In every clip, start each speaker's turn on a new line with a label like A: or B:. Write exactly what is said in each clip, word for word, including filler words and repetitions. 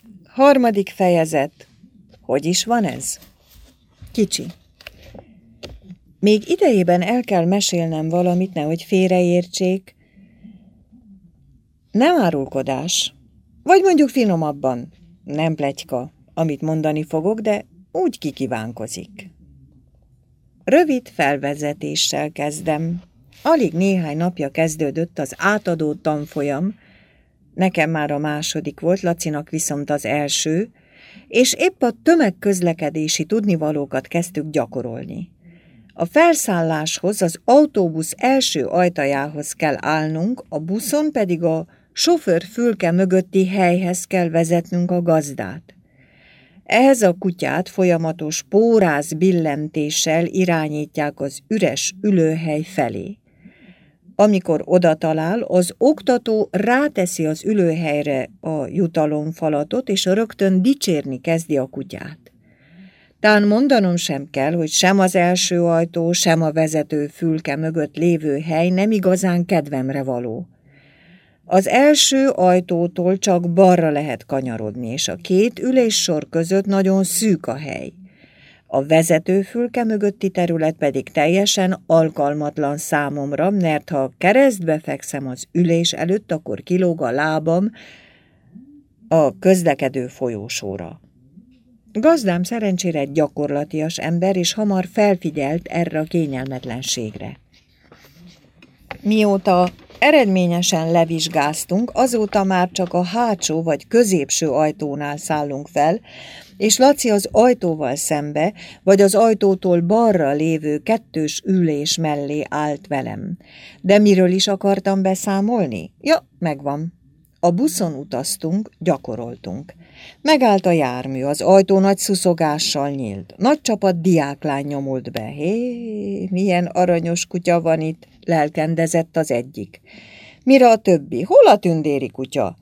A: Harmadik fejezet. Hogy is van ez? Kicsi. Még idejében el kell mesélnem valamit, nehogy félreértsék. Nem árulkodás. Vagy mondjuk finomabban. Nem pletyka, amit mondani fogok, de úgy kikívánkozik. Rövid felvezetéssel kezdem. Alig néhány napja kezdődött az átadó tanfolyam, nekem már a második volt, Lacinak viszont az első, és épp a tömegközlekedési tudnivalókat kezdtük gyakorolni. A felszálláshoz az autóbusz első ajtajához kell állnunk, a buszon pedig a sofőr fülke mögötti helyhez kell vezetnünk a gazdát. Ehhez a kutyát folyamatos póráz billentéssel irányítják az üres ülőhely felé. Amikor oda talál, az oktató ráteszi az ülőhelyre a jutalomfalatot, és rögtön dicsérni kezdi a kutyát. Tán mondanom sem kell, hogy sem az első ajtó, sem a vezető fülke mögött lévő hely nem igazán kedvemre való. Az első ajtótól csak balra lehet kanyarodni, és a két üléssor között nagyon szűk a hely. A vezetőfülke mögötti terület pedig teljesen alkalmatlan számomra, mert ha keresztbe fekszem az ülés előtt, akkor kilóg a lábam a közlekedő folyósóra. Gazdám szerencsére egy gyakorlatias ember, és hamar felfigyelt erre a kényelmetlenségre. Mióta eredményesen levizsgáztunk, azóta már csak a hátsó vagy középső ajtónál szállunk fel, és Laci az ajtóval szembe, vagy az ajtótól balra lévő kettős ülés mellé állt velem. De miről is akartam beszámolni? Ja, megvan. A buszon utaztunk, gyakoroltunk. Megállt a jármű, az ajtó nagy szuszogással nyílt. Nagy csapat diáklány nyomult be. Hé, milyen aranyos kutya van itt, lelkendezett az egyik. Mire a többi? Hol a tündéri kutya?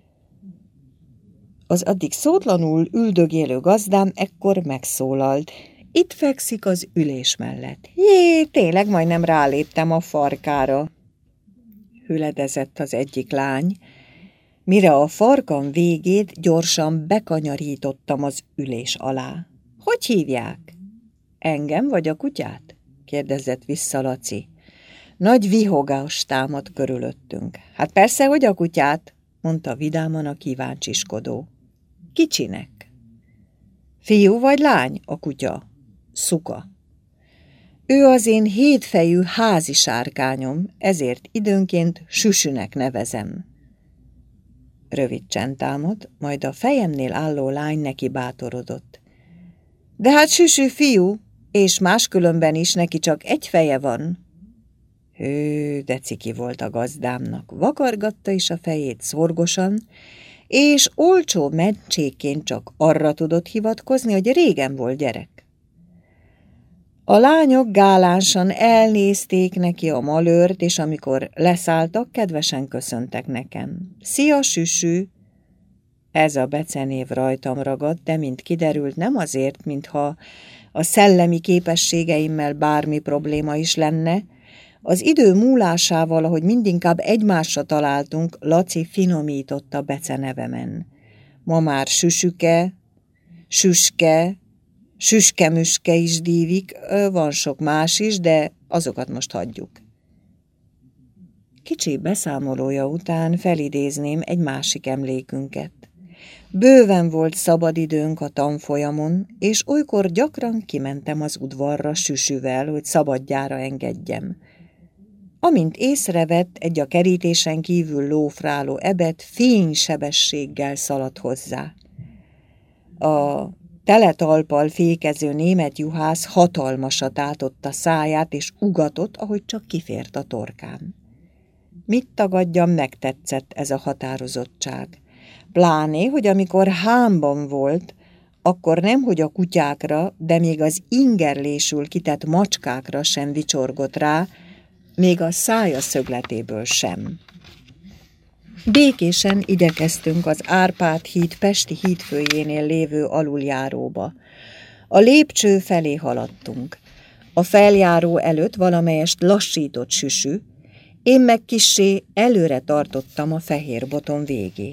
A: Az addig szótlanul üldögélő gazdám ekkor megszólalt. Itt fekszik az ülés mellett. Jé, tényleg majdnem ráléptem a farkára. Hüledezett az egyik lány. Mire a farkam végét gyorsan bekanyarítottam az ülés alá. Hogy hívják? Engem vagy a kutyát? Kérdezett vissza Laci. Nagy vihogás támadt körülöttünk. Hát persze, hogy a kutyát, mondta vidáman a kíváncsiskodó. Kicsinek? Fiú vagy lány a kutya? Szuka. Ő az én hétfejű házi sárkányom, ezért időnként Süsünek nevezem. Rövid csend támadt, majd a fejemnél álló lány neki bátorodott. De hát Süsü fiú, és máskülönben is neki csak egy feje van. Hű, de ciki volt a gazdámnak, vakargatta is a fejét szorgosan, és olcsó mentségként csak arra tudott hivatkozni, hogy régen volt gyerek. A lányok gálánsan elnézték neki a malőrt, és amikor leszálltak, kedvesen köszöntek nekem. Szia, Süsü! Ez a becenév rajtam ragadt, de mint kiderült, nem azért, mintha a szellemi képességeimmel bármi probléma is lenne. Az idő múlásával, ahogy mindinkább egymásra találtunk, Laci finomított a becenevemen. Ma már Süsüke, Süske, Süske-müske is dívik, van sok más is, de azokat most hagyjuk. Kicsi beszámolója után felidézném egy másik emlékünket. Bőven volt szabadidőnk a tanfolyamon, és olykor gyakran kimentem az udvarra Süsüvel, hogy szabadjára engedjem. Amint észrevett, egy a kerítésen kívül lófráló ebet fénysebességgel szaladt hozzá. A teletalppal fékező német juhász hatalmasat átott a száját, és ugatott, ahogy csak kifért a torkán. Mit tagadjam, megtetszett ez a határozottság. Pláné, hogy amikor hámban volt, akkor nemhogy a kutyákra, de még az ingerlésül kitett macskákra sem vicsorgott rá, még a szája szögletéből sem. Békésen igyekeztünk az Árpád híd pesti hídfőjénél lévő aluljáróba. A lépcső felé haladtunk. A feljáró előtt valamelyest lassított Süsü, én meg kissé előre tartottam a fehér boton végét.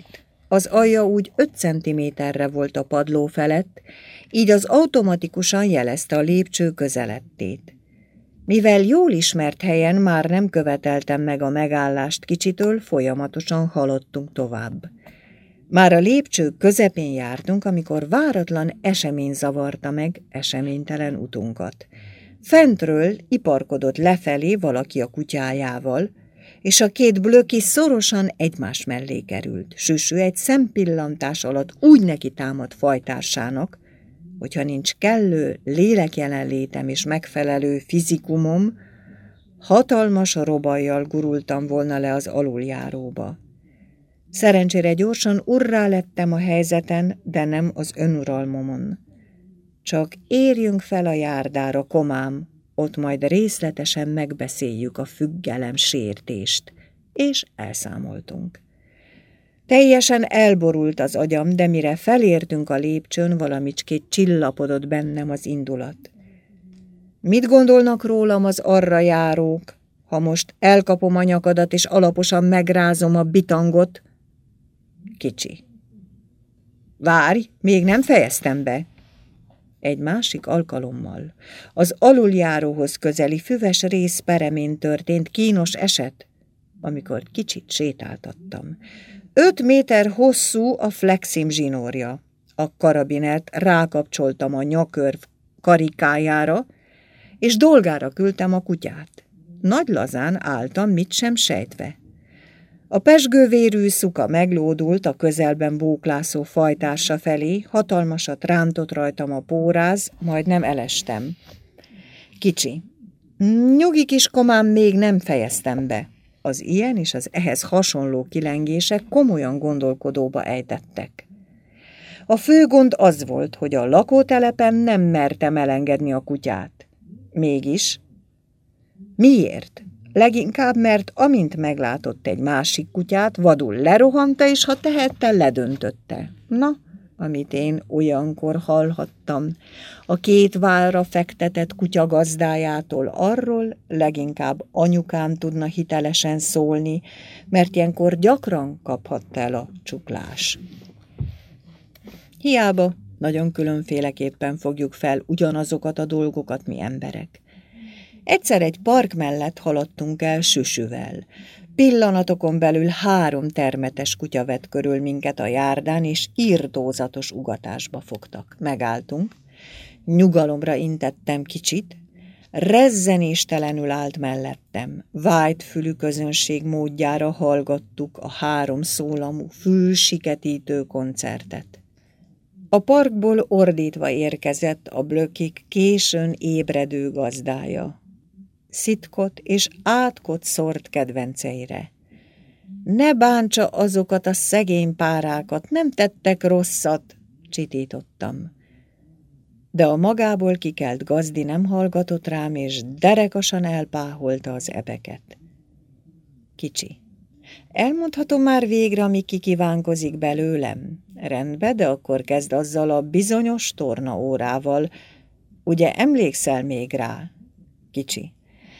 A: Az alja úgy öt centiméterre volt a padló felett, így az automatikusan jelezte a lépcső közelettét. Mivel jól ismert helyen már nem követeltem meg a megállást Kicsitől, folyamatosan haladtunk tovább. Már a lépcső közepén jártunk, amikor váratlan esemény zavarta meg eseménytelen utunkat. Fentről iparkodott lefelé valaki a kutyájával, és a két blöki szorosan egymás mellé került. Süsü egy szempillantás alatt úgy neki támadt fajtársának, hogyha nincs kellő lélekjelenlétem és megfelelő fizikumom, hatalmas robajjal gurultam volna le az aluljáróba. Szerencsére gyorsan urrá lettem a helyzeten, de nem az önuralmomon. Csak érjünk fel a járdára, komám, ott majd részletesen megbeszéljük a függelem sértést, és elszámoltunk. Teljesen elborult az agyam, de mire felértünk a lépcsőn, valamicskét csillapodott bennem az indulat. Mit gondolnak rólam az arra járók, ha most elkapom a nyakadat és alaposan megrázom a bitangot? Kicsi. Várj, még nem fejeztem be. Egy másik alkalommal az aluljáróhoz közeli füves rész peremén történt kínos eset, amikor Kicsit sétáltattam. Öt méter hosszú a flexim zsinórja. A karabinert rákapcsoltam a nyakörv karikájára, és dolgára küldtem a kutyát. Nagy lazán álltam, mit sem sejtve. A pezsgővérű szuka meglódult a közelben bóklászó fajtársa felé, hatalmasat rántott rajtam a póráz, majdnem elestem. Kicsi. Nyugi kiskomám, még nem fejeztem be. Az ilyen és az ehhez hasonló kilengések komolyan gondolkodóba ejtettek. A fő gond az volt, hogy a lakótelepen nem mertem elengedni a kutyát. Mégis. Miért? Leginkább, mert amint meglátott egy másik kutyát, vadul lerohanta, és ha tehette, ledöntötte. Na, amit én olyankor hallhattam, a két válra fektetett kutya gazdájától, arról leginkább anyukám tudna hitelesen szólni, mert ilyenkor gyakran kaphatta el a csuklás. Hiába, nagyon különféleképpen fogjuk fel ugyanazokat a dolgokat mi emberek. Egyszer egy park mellett haladtunk el Süsüvel. Pillanatokon belül három termetes kutya vett körül minket a járdán, és irtózatos ugatásba fogtak. Megálltunk, nyugalomra intettem Kicsit, rezzenéstelenül állt mellettem. Vájtfülű közönség módjára hallgattuk a három szólamú, fülsiketítő koncertet. A parkból ordítva érkezett a blökik későn ébredő gazdája. Szitkot és átkot szórt kedvenceire. Ne bántsa azokat a szegény párákat, nem tettek rosszat, csitítottam. De a magából kikelt gazdi nem hallgatott rám, és derekasan elpáholta az ebeket. Kicsi. Elmondhatom már végre, ami kikívánkozik belőlem? Rendben, de akkor kezd azzal a bizonyos tornaórával. Ugye emlékszel még rá? Kicsi.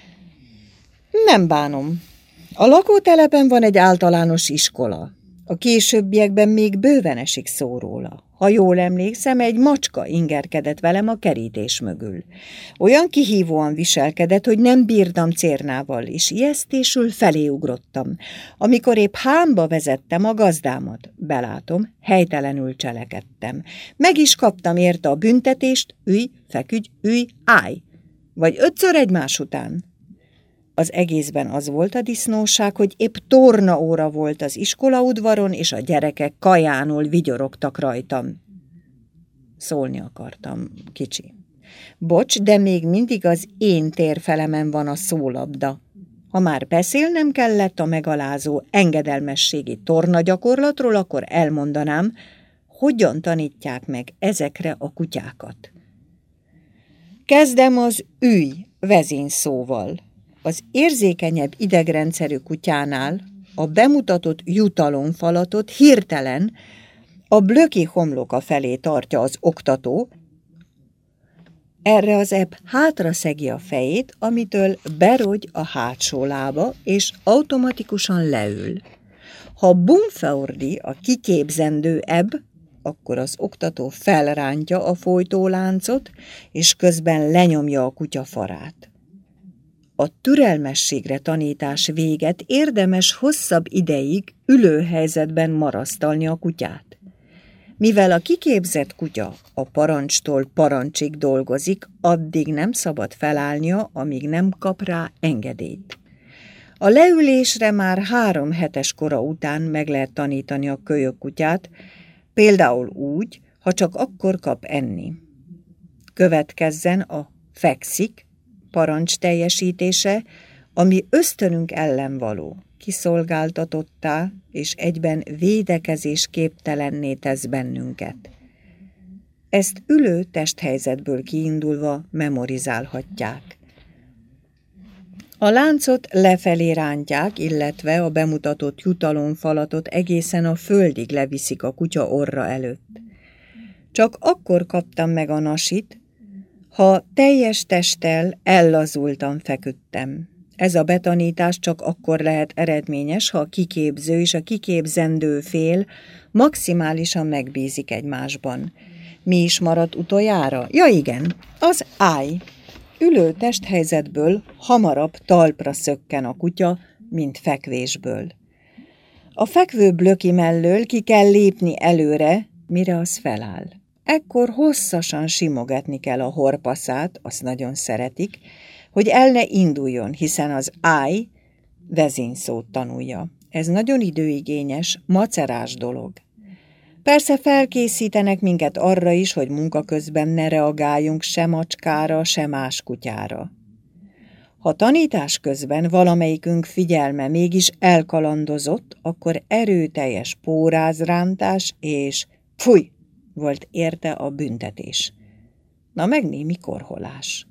A: Nem bánom. A lakótelepen van egy általános iskola. A későbbiekben még bőven esik szó róla. Ha jól emlékszem, egy macska ingerkedett velem a kerítés mögül. Olyan kihívóan viselkedett, hogy nem bírtam cérnával, és ijesztésül felé ugrottam. Amikor épp hámba vezettem a gazdámat, belátom, helytelenül cselekedtem. Meg is kaptam érte a büntetést, ülj, feküdj, ülj, állj. Vagy ötször egymás után. Az egészben az volt a disznóság, hogy épp tornaóra volt az iskolaudvaron, és a gyerekek kajánul vigyorogtak rajtam. Szólni akartam, Kicsi. Bocs, de még mindig az én térfelemen van a szólabda. Ha már beszélnem kellett a megalázó engedelmességi tornagyakorlatról, akkor elmondanám, hogyan tanítják meg ezekre a kutyákat. Kezdem az ülj vezényszóval. Az érzékenyebb idegrendszerű kutyánál a bemutatott jutalomfalatot hirtelen a blöki homloka felé tartja az oktató, erre az ebb hátra szegi a fejét, amitől berogy a hátsó lába, és automatikusan leül. Ha Bumfeordi a kiképzendő ebb, akkor az oktató felrántja a folytóláncot, és közben lenyomja a kutya farát. A türelmességre tanítás véget érdemes hosszabb ideig ülő helyzetben marasztalni a kutyát. Mivel a kiképzett kutya a parancstól parancsig dolgozik, addig nem szabad felállnia, amíg nem kap rá engedélyt. A leülésre már három hetes kora után meg lehet tanítani a kölyökkutyát, például úgy, ha csak akkor kap enni. Következzen a fekszik parancs teljesítése, ami ösztönünk ellen való, kiszolgáltatottá és egyben védekezés képtelenné tesz bennünket. Ezt ülő testhelyzetből kiindulva memorizálhatják. A láncot lefelé rántják, illetve a bemutatott jutalomfalatot egészen a földig leviszik a kutya orra előtt. Csak akkor kaptam meg a nasit, ha teljes testtel ellazultan feküdtem. Ez a betanítás csak akkor lehet eredményes, ha a kiképző és a kiképzendő fél maximálisan megbízik egymásban. Mi is maradt utoljára? Ja igen, az állj! Ülő testhelyzetből hamarabb talpra szökken a kutya, mint fekvésből. A fekvő blöki mellől ki kell lépni előre, mire az feláll. Ekkor hosszasan simogatni kell a horpaszát, azt nagyon szeretik, hogy el ne induljon, hiszen az állj vezényszót tanulja. Ez nagyon időigényes, macerás dolog. Persze felkészítenek minket arra is, hogy munka közben ne reagáljunk se macskára, se más kutyára. Ha tanítás közben valamelyikünk figyelme mégis elkalandozott, akkor erőteljes pórázrántás és fúj volt érte a büntetés. Na meg némi korholás.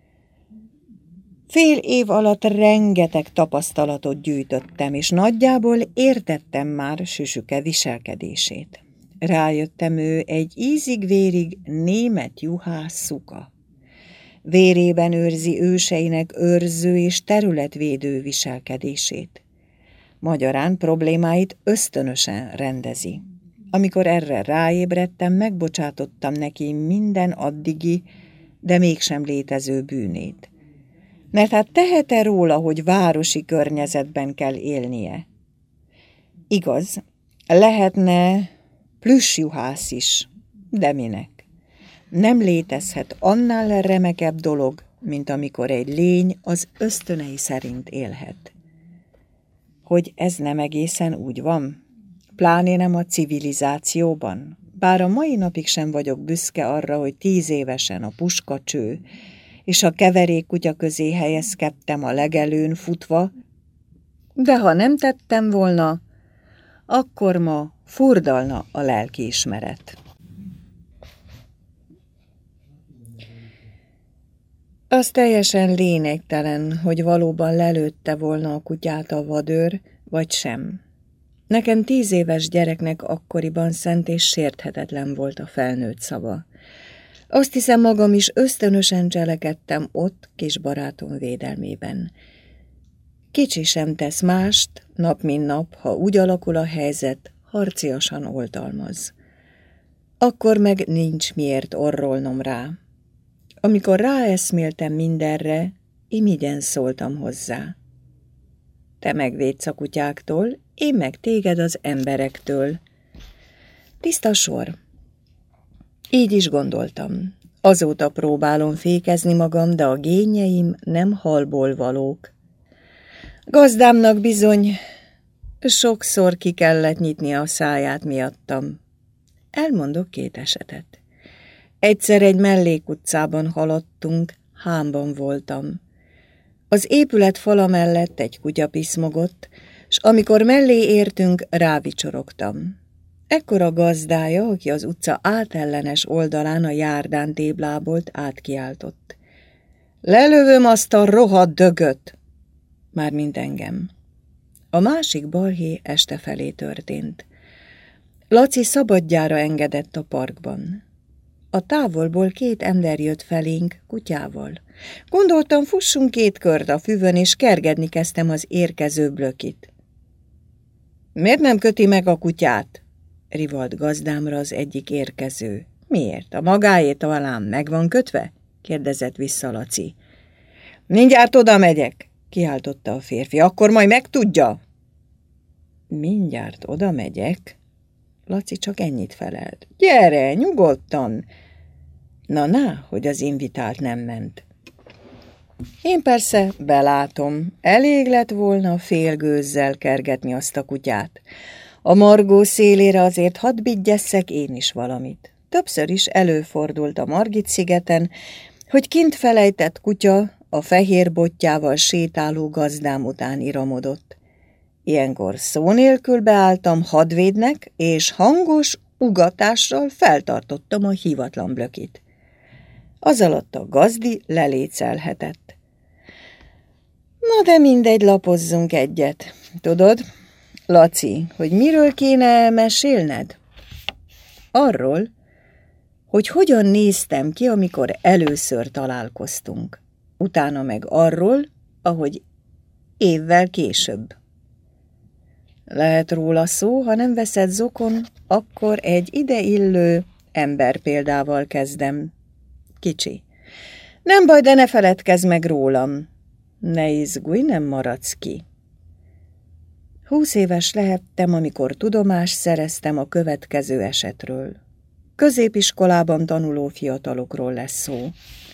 A: Fél év alatt rengeteg tapasztalatot gyűjtöttem, és nagyjából értettem már Süsüke viselkedését. Rájöttem, ő egy ízig-vérig német juhász szuka. Vérében őrzi őseinek őrző és területvédő viselkedését. Magyarán problémáit ösztönösen rendezi. Amikor erre ráébredtem, megbocsátottam neki minden addigi, de mégsem létező bűnét. Mert hát tehet-e róla, hogy városi környezetben kell élnie? Igaz, lehetne plüssjuhász is, de minek? Nem létezhet annál remekebb dolog, mint amikor egy lény az ösztönei szerint élhet. Hogy ez nem egészen úgy van? Pláne nem a civilizációban. Bár a mai napig sem vagyok büszke arra, hogy tíz évesen a puskacső és a keverékkutya közé helyezkedtem a legelőn futva, de ha nem tettem volna, akkor ma furdalna a lelkiismeret. Az teljesen lényegtelen, hogy valóban lelőtte volna a kutyát a vadőr, vagy sem. Nekem tíz éves gyereknek akkoriban szent és sérthetetlen volt a felnőtt szava. Azt hiszem, magam is ösztönösen cselekedtem ott kis barátom védelmében. Kicsi sem tesz mást, nap mint nap, ha úgy alakul a helyzet, harciasan oltalmaz. Akkor meg nincs miért orrolnom rá. Amikor ráeszméltem mindenre, imigyen szóltam hozzá. Te megvédsz a kutyáktól, én meg téged az emberektől. Tiszta sor. Így is gondoltam. Azóta próbálom fékezni magam, de a génjeim nem halból valók. Gazdámnak bizony sokszor ki kellett nyitni a száját miattam. Elmondok két esetet. Egyszer egy mellékutcában haladtunk, hámban voltam. Az épület fala mellett egy kutya piszmogott, s amikor mellé értünk, rávicsorogtam. Ekkor a gazdája, aki az utca átellenes oldalán a járdán téblábolt, átkiáltott. Lelövöm azt a rohadt dögöt! Mármint engem. A másik balhé este felé történt. Laci szabadjára engedett a parkban. A távolból két ember jött felénk kutyával. Gondoltam, fussunk két kört a füvön, és kergedni kezdtem az érkező blökit. Miért nem köti meg a kutyát? Rivalt gazdámra az egyik érkező. Miért? A magáét talán meg van kötve? Kérdezett vissza Laci. Mindjárt oda megyek, kiáltotta a férfi. Akkor majd megtudja. Mindjárt oda megyek? Laci csak ennyit felelt. Gyere, nyugodtan! Na-na, hogy az invitált nem ment. Én persze belátom, elég lett volna fél gőzzel kergetni azt a kutyát. A Margó szélére azért hadd bigyesszek én is valamit. Többször is előfordult a Margit-szigeten, hogy kint felejtett kutya a fehér bottyával sétáló gazdám után iramodott. Ilyenkor szó nélkül beálltam hadvédnek, és hangos ugatással feltartottam a hívatlan blökit. Az alatt a gazdi lelécelhetett. Na de mindegy, lapozzunk egyet. Tudod, Laci, hogy miről kéne mesélned? Arról, hogy hogyan néztem ki, amikor először találkoztunk. Utána meg arról, ahogy évvel később. Lehet róla szó, ha nem veszed zokon, akkor egy ideillő emberpéldával kezdem. Kicsi. Nem baj, de ne feledkezz meg rólam. Ne izgulj, nem maradsz ki. Húsz éves lehettem, amikor tudomást szereztem a következő esetről. Középiskolában tanuló fiatalokról lesz szó.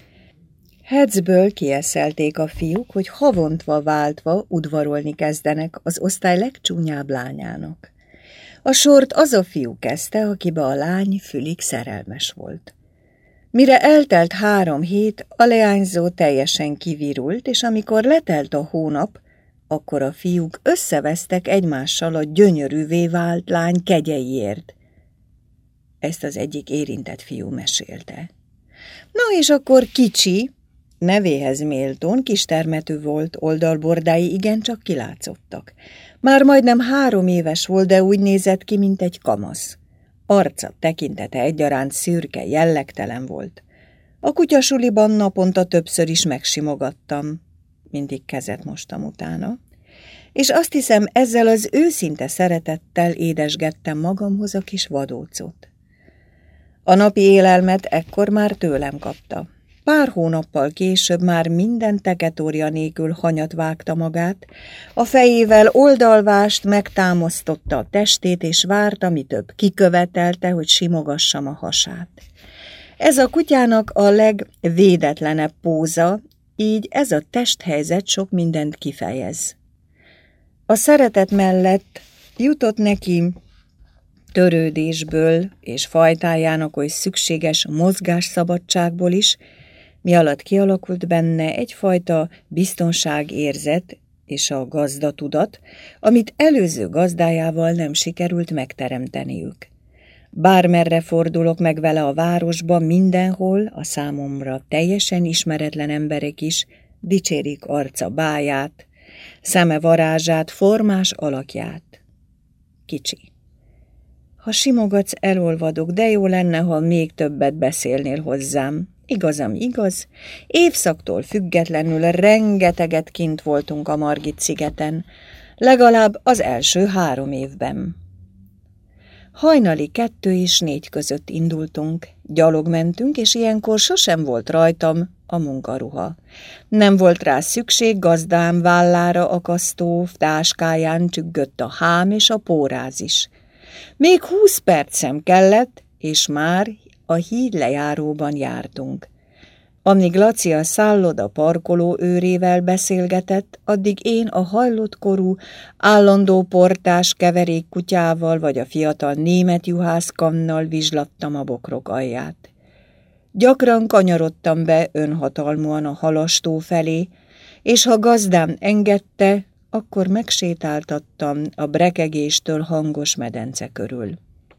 A: Hecből kieszelték a fiúk, hogy havontva váltva udvarolni kezdenek az osztály legcsúnyább lányának. A sort az a fiú kezdte, akibe a lány fülig szerelmes volt. Mire eltelt három hét, a leányzó teljesen kivirult, és amikor letelt a hónap, akkor a fiúk összevesztek egymással a gyönyörűvé vált lány kegyeiért. Ezt az egyik érintett fiú mesélte. Na és akkor Kicsi, nevéhez méltón kistermetű volt, oldalbordái igencsak kilátszottak. Már majdnem három éves volt, de úgy nézett ki, mint egy kamasz. Arca, tekintete egyaránt szürke, jellegtelen volt. A kutyasuliban naponta többször is megsimogattam, mindig kezet mostam utána, és azt hiszem, ezzel az őszinte szeretettel édesgettem magamhoz a kis vadócot. A napi élelmet ekkor már tőlem kapta. Pár hónappal később már minden teketória nélkül hanyat vágta magát, a fejével oldalvást megtámasztotta a testét, és várta, mi több kikövetelte, hogy simogassam a hasát. Ez a kutyának a legvédetlenebb póza, így ez a testhelyzet sok mindent kifejez. A szeretet mellett jutott neki törődésből és fajtájának oly szükséges mozgásszabadságból is, mi alatt kialakult benne egyfajta biztonságérzet és a gazdatudat, amit előző gazdájával nem sikerült megteremteniük. Bármerre fordulok meg vele a városba, mindenhol a számomra teljesen ismeretlen emberek is dicsérik arca báját, szeme varázsát, formás alakját. Kicsi. Ha simogatsz, elolvadok, de jó lenne, ha még többet beszélnél hozzám. Igazam igaz, évszaktól függetlenül rengeteget kint voltunk a Margit-szigeten, legalább az első három évben. Hajnali kettő és négy között indultunk, gyalog mentünk, és ilyenkor sosem volt rajtam a munkaruha. Nem volt rá szükség, gazdám vállára akasztó táskáján csüggött a hám és a póráz is. Még húsz percem kellett, és már a híd lejáróban jártunk. Amíg Laci a szálloda parkoló őrével beszélgetett, addig én a hajlott korú, állandó portás keverék kutyával vagy a fiatal német juhászkannal vizslattam a bokrok alját. Gyakran kanyarodtam be önhatalmúan a halastó felé, és ha gazdám engedte, akkor megsétáltattam a brekegéstől hangos medence körül.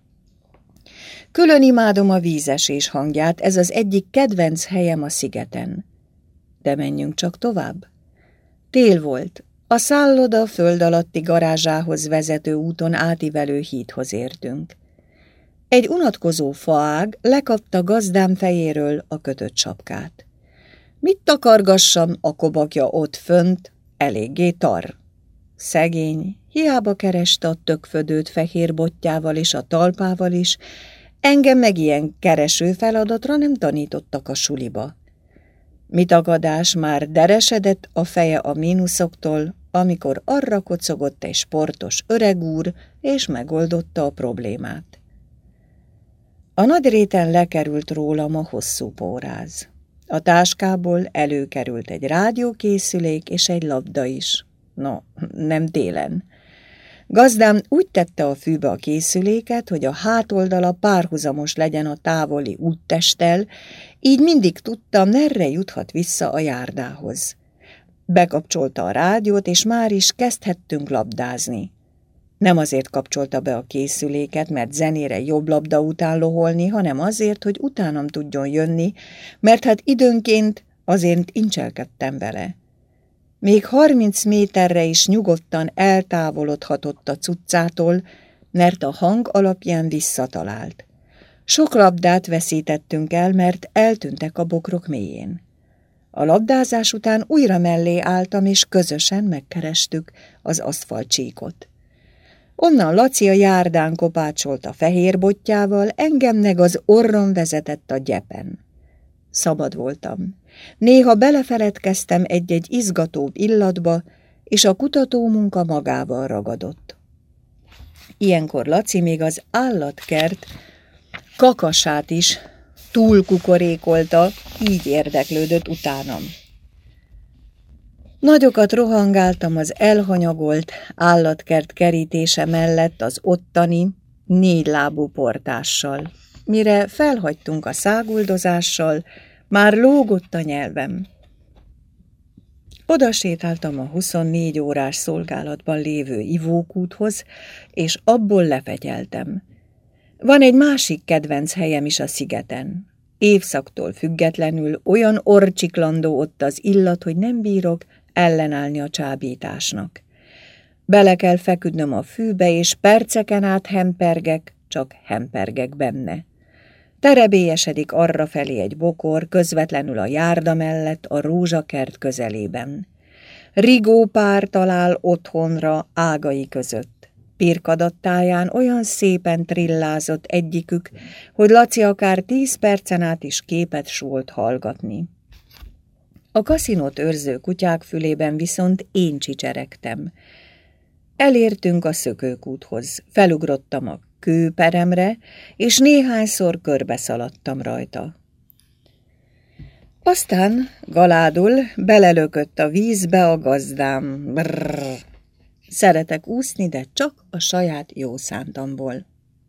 A: Külön imádom a vízesés hangját, ez az egyik kedvenc helyem a szigeten. De menjünk csak tovább. Tél volt, a szálloda föld alatti garázsához vezető úton átívelő hídhoz értünk. Egy unatkozó faág lekapta gazdám fejéről a kötött sapkát. Mit takargassam, a kobakja ott fönt, eléggé tar. Szegény, Hiába kereste a tökfödőt fehér botjával és a talpával is, engem meg ilyen kereső feladatra nem tanítottak a suliba. Mitagadás már deresedett a feje a mínuszoktól, amikor arra kocogott egy sportos öregúr, és megoldotta a problémát. A nagyréten lekerült rólam a hosszú póráz. A táskából előkerült egy rádiókészülék és egy labda is. No, nem télen. Gazdám úgy tette a fűbe a készüléket, hogy a hátoldala párhuzamos legyen a távoli úttesttel, így mindig tudtam, merre juthat vissza a járdához. Bekapcsolta a rádiót, és már is kezdhettünk labdázni. Nem azért kapcsolta be a készüléket, mert zenére jobb labda után loholni, hanem azért, hogy utánam tudjon jönni, mert hát időnként azért incselkedtem vele. Még harminc méterre is nyugodtan eltávolodhatott a cuccától, mert a hang alapján visszatalált. Sok labdát veszítettünk el, mert eltűntek a bokrok mélyén. A labdázás után újra mellé álltam, és közösen megkerestük az aszfaltcsíkot. Onnan Laci a járdán kopácsolt a fehér botjával, engem meg az orrom vezetett a gyepen. Szabad voltam. Néha belefeledkeztem egy-egy izgatóbb illatba, és a kutatómunka magával ragadott. Ilyenkor Laci még az állatkert kakasát is túlkukorékolta, így érdeklődött utánam. Nagyokat rohangáltam az elhanyagolt állatkert kerítése mellett az ottani négylábú portással. Mire felhagytunk a száguldozással, már lógott a nyelvem. Oda sétáltam a huszonnégy órás szolgálatban lévő ivókúthoz, és abból lefegyeltem. Van egy másik kedvenc helyem is a szigeten. Évszaktól függetlenül olyan orcsiklandó ott az illat, hogy nem bírok ellenállni a csábításnak. Bele kell feküdnöm a fűbe, és perceken át hempergek, csak hempergek benne. Terebélyesedik arrafelé egy bokor, közvetlenül a járda mellett, a rózsakert közelében. Rigó pár talál otthonra ágai között. Pirkadattáján olyan szépen trillázott egyikük, hogy Laci akár tíz percen át is képet sólt hallgatni. A kaszinót őrző kutyák fülében viszont én csicseregtem. Elértünk a szökőkúthoz, felugrottam a kőperemre, és néhányszor körbeszaladtam rajta. Aztán galádul belelökött a vízbe a gazdám. Brrr. Szeretek úszni, de csak a saját jó szántamból.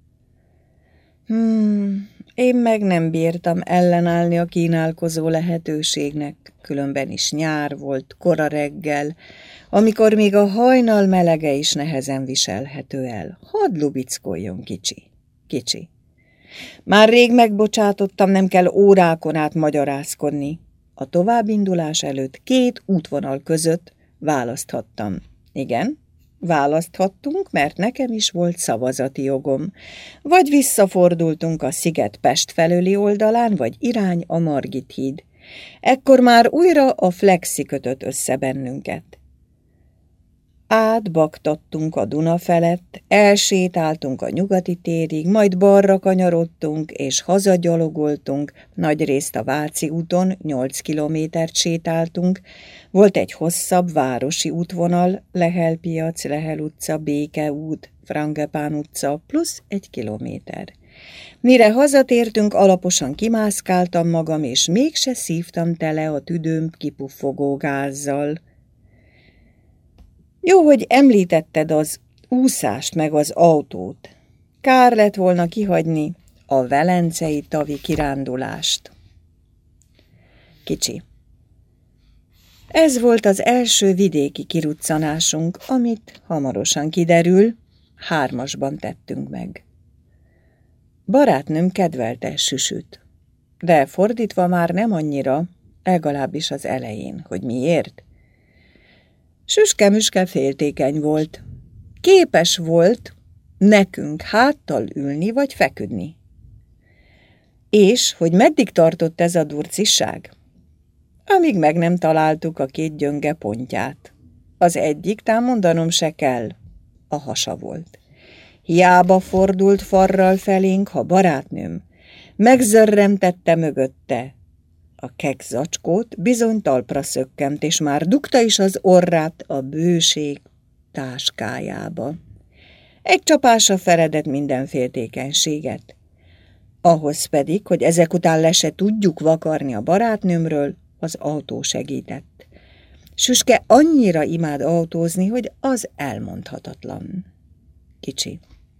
A: Hmm, én meg nem bírtam ellenállni a kínálkozó lehetőségnek, különben is nyár volt, kora reggel, amikor még a hajnal melege is nehezen viselhető el. Hadd lubickoljon, kicsi, kicsi. Már rég megbocsátottam, nem kell órákon át magyarázkodni. A továbbindulás előtt két útvonal között választhattam. Igen, választhattunk, mert nekem is volt szavazati jogom. Vagy visszafordultunk a sziget Pest felőli oldalán, vagy irány a Margit híd. Ekkor már újra a Flexi kötött össze bennünket. Átbaktattunk a Duna felett, elsétáltunk a nyugati térig, majd balra kanyarodtunk, és hazagyalogoltunk, nagyrészt a Váci úton, nyolc kilométert sétáltunk, volt egy hosszabb városi útvonal, Lehel piac, Lehel utca, Béke út, Frangepán utca, plusz egy kilométer. Mire hazatértünk, alaposan kimászkáltam magam, és mégse szívtam tele a tüdőm kipuffogó gázzal. Jó, hogy említetted az úszást meg az autót. Kár lett volna kihagyni a velencei tavi kirándulást. Kicsi. Ez volt az első vidéki kiruccanásunk, amit hamarosan kiderül, hármasban tettünk meg. Barátnőm kedvelte süsüt, de fordítva már nem annyira, legalábbis az elején, hogy miért. Süske-müske féltékeny volt. Képes volt nekünk háttal ülni vagy feküdni. És hogy meddig tartott ez a durciság? Amíg meg nem találtuk a két gyönge pontját. Az egyik, tám mondanom se kell, a hasa volt. Hiába fordult farral felénk, ha barátnőm megzörrentette mögötte a kek zacskót, bizony talpra szökkent, és már dugta is az orrát a bőség táskájába. Egy csapásra feledett minden féltékenységet. Ahhoz pedig, hogy ezek után le se tudjuk vakarni a barátnőmről, az autó segített. Süske annyira imád autózni, hogy az elmondhatatlan. Kicsi.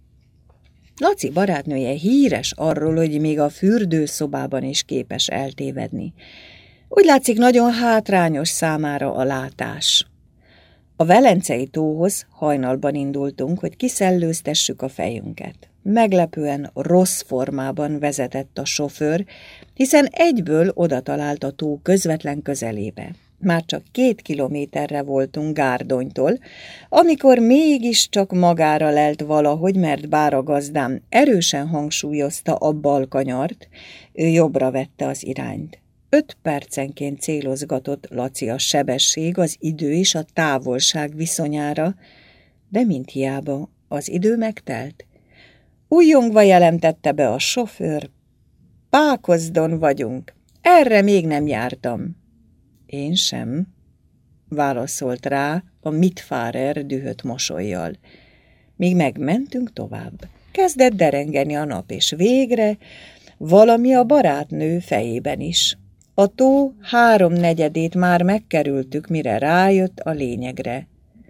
A: Laci barátnője híres arról, hogy még a fürdőszobában is képes eltévedni. Úgy látszik, nagyon hátrányos számára a látás. A Velencei tóhoz hajnalban indultunk, hogy kiszellőztessük a fejünket. Meglepően rossz formában vezetett a sofőr, hiszen egyből oda talált a tó közvetlen közelébe. Már csak két kilométerre voltunk Gárdonytól, amikor mégiscsak magára lelt valahogy, mert bár a gazdám erősen hangsúlyozta a bal kanyart, ő jobbra vette az irányt. Öt percenként célozgatott Laci a sebesség, az idő és a távolság viszonyára, de mint hiába az idő megtelt. Újjongva jelentette be a sofőr: Pákozdon vagyunk, erre még nem jártam. Én sem, válaszolt rá a Mitfahrer dühött mosollyal. Míg megmentünk tovább. Kezdett derengeni a nap, és végre valami a barátnő fejében is. A tó háromnegyedét már megkerültük, mire rájött a lényegre.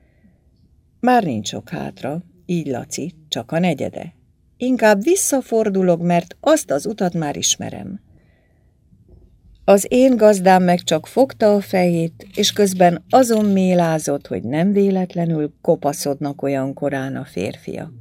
A: Már nincs sok hátra, így Laci, csak a negyede. Inkább visszafordulok, mert azt az utat már ismerem. Az én gazdám meg csak fogta a fejét, és közben azon mélázott, hogy nem véletlenül kopaszodnak olyan korán a férfiak.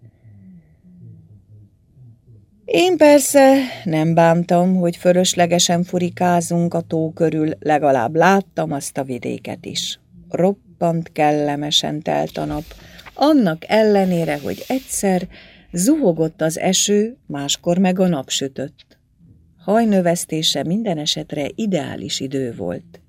A: Én persze nem bántam, hogy fölöslegesen furikázunk a tó körül, legalább láttam azt a vidéket is. Roppant kellemesen telt a nap, annak ellenére, hogy egyszer zuhogott az eső, máskor meg a nap sütött. Hajnövesztése minden esetre ideális idő volt.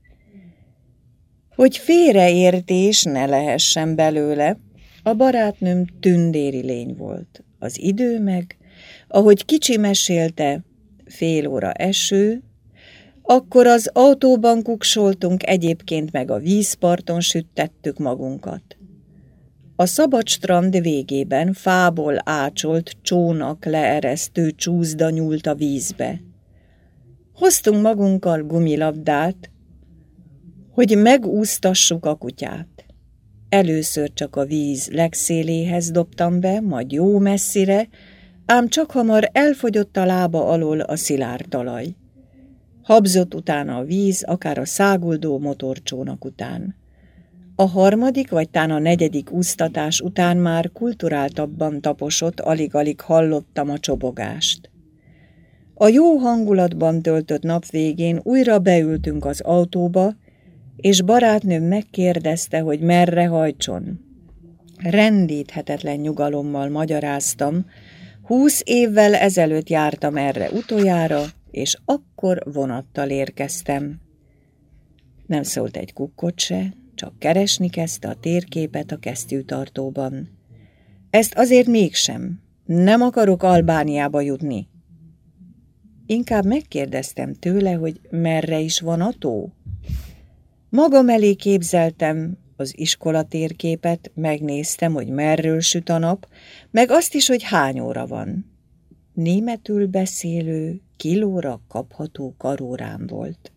A: Hogy félreértés ne lehessen belőle, a barátnőm tündéri lény volt. Az idő meg, ahogy Kicsi mesélte, fél óra eső, akkor az autóban kuksoltunk, egyébként meg a vízparton süttettük magunkat. A szabad strand végében fából ácsolt csónak leeresztő csúszda nyúlt a vízbe. Hoztunk magunkkal gumilabdát, hogy megúsztassuk a kutyát. Először csak a víz legszéléhez dobtam be, majd jó messzire, ám csak hamar elfogyott a lába alól a szilárd talaj. Habzott utána a víz, akár a száguldó motorcsónak után. A harmadik vagy tán a negyedik úsztatás után már kulturáltabban taposott, alig-alig hallottam a csobogást. A jó hangulatban töltött nap végén újra beültünk az autóba, és barátnőm megkérdezte, hogy merre hajtson. Rendíthetetlen nyugalommal magyaráztam, húsz évvel ezelőtt jártam erre utoljára, és akkor vonattal érkeztem. Nem szólt egy kukkot se, csak keresni kezdte a térképet a kesztyűtartóban. Ezt azért mégsem, nem akarok Albániába jutni. Inkább megkérdeztem tőle, hogy merre is van a tó. Magam elé képzeltem az iskola térképet, megnéztem, hogy merről süt a nap, meg azt is, hogy hány óra van. Németül beszélő, kilóra kapható karórám volt.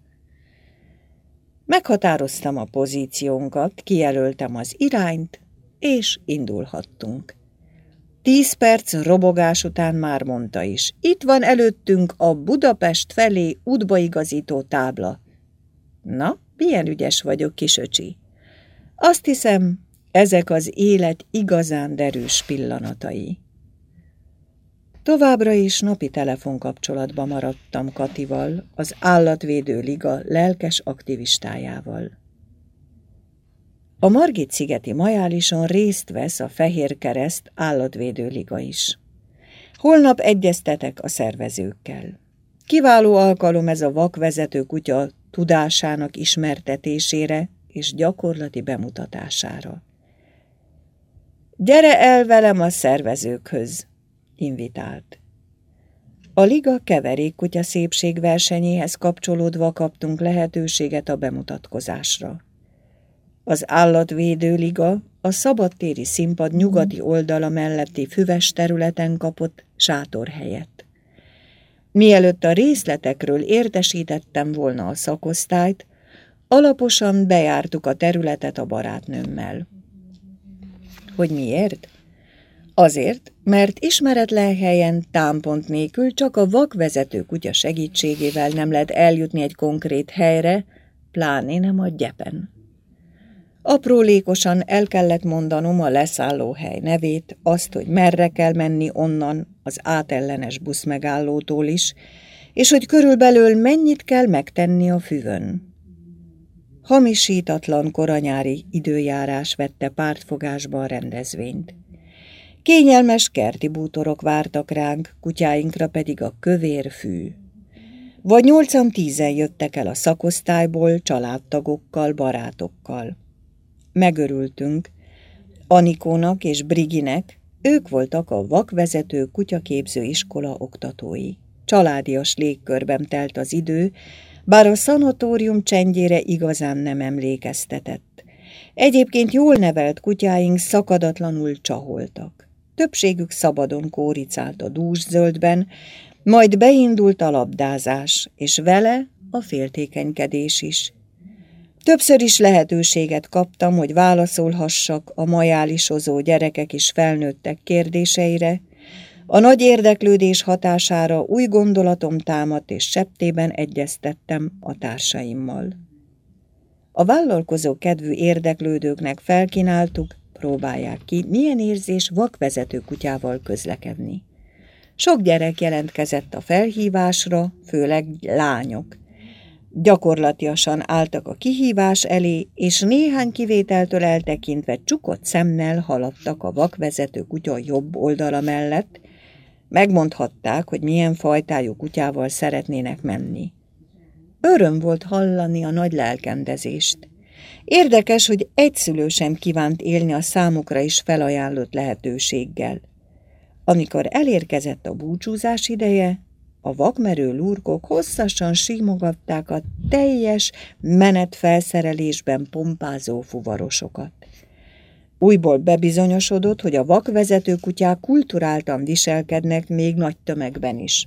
A: Meghatároztam a pozíciónkat, kijelöltem az irányt, és indulhattunk. Tíz perc robogás után már mondta is, itt van előttünk a Budapest felé útbaigazító tábla. Na, milyen ügyes vagyok, kisöcsi. Azt hiszem, ezek az élet igazán derűs pillanatai. Továbbra is napi telefonkapcsolatban maradtam Katival, az Állatvédő Liga lelkes aktivistájával. A Margit-szigeti Majálison részt vesz a Fehér Kereszt Állatvédő Liga is. Holnap egyeztetek a szervezőkkel. Kiváló alkalom ez a vakvezető kutya tudásának ismertetésére és gyakorlati bemutatására. Gyere el velem a szervezőkhöz, invitált. A liga keverékkutya szépségversenyéhez kapcsolódva kaptunk lehetőséget a bemutatkozásra. Az állatvédő liga a szabadtéri színpad nyugati oldala melletti füves területen kapott sátorhelyet. Mielőtt a részletekről értesítettem volna a szakosztályt, alaposan bejártuk a területet a barátnőmmel. Hogy miért? Azért, mert ismeretlen helyen támpont nélkül csak a vakvezető kutya segítségével nem lehet eljutni egy konkrét helyre, pláne nem a gyepen. Aprólékosan el kellett mondanom a leszállóhely nevét, azt, hogy merre kell menni onnan, az átellenes buszmegállótól is, és hogy körülbelül mennyit kell megtenni a füvön. Hamisítatlan koranyári időjárás vette pártfogásba a rendezvényt. Kényelmes kerti bútorok vártak ránk, kutyáinkra pedig a kövér fű. Vagy nyolcan-tízen jöttek el a szakosztályból, családtagokkal, barátokkal. Megörültünk. Anikónak és Briginek, ők voltak a vakvezető kutyaképző iskola oktatói. Családias légkörben telt az idő, bár a szanatórium csendjére igazán nem emlékeztetett. Egyébként jól nevelt kutyáink szakadatlanul csaholtak. Többségük szabadon kóricált a dúszöldben, majd beindult a labdázás, és vele a féltékenykedés is. Többször is lehetőséget kaptam, hogy válaszolhassak a majálisozó gyerekek és felnőttek kérdéseire. A nagy érdeklődés hatására új gondolatom támadt, és septében egyeztettem a társaimmal. A vállalkozó kedvű érdeklődőknek felkínáltuk, próbálják ki, milyen érzés vakvezető kutyával közlekedni. Sok gyerek jelentkezett a felhívásra, főleg lányok. Gyakorlatiasan álltak a kihívás elé, és néhány kivételtől eltekintve csukott szemmel haladtak a vakvezető kutya jobb oldala mellett, megmondhatták, hogy milyen fajtájú kutyával szeretnének menni. Öröm volt hallani a nagy lelkendezést. Érdekes, hogy egy szülő sem kívánt élni a számukra is felajánlott lehetőséggel. Amikor elérkezett a búcsúzás ideje, a vakmerő lurkok hosszasan simogatták a teljes menetfelszerelésben pompázó fuvarosokat. Újból bebizonyosodott, hogy a vakvezető kutyák kulturáltan viselkednek még nagy tömegben is.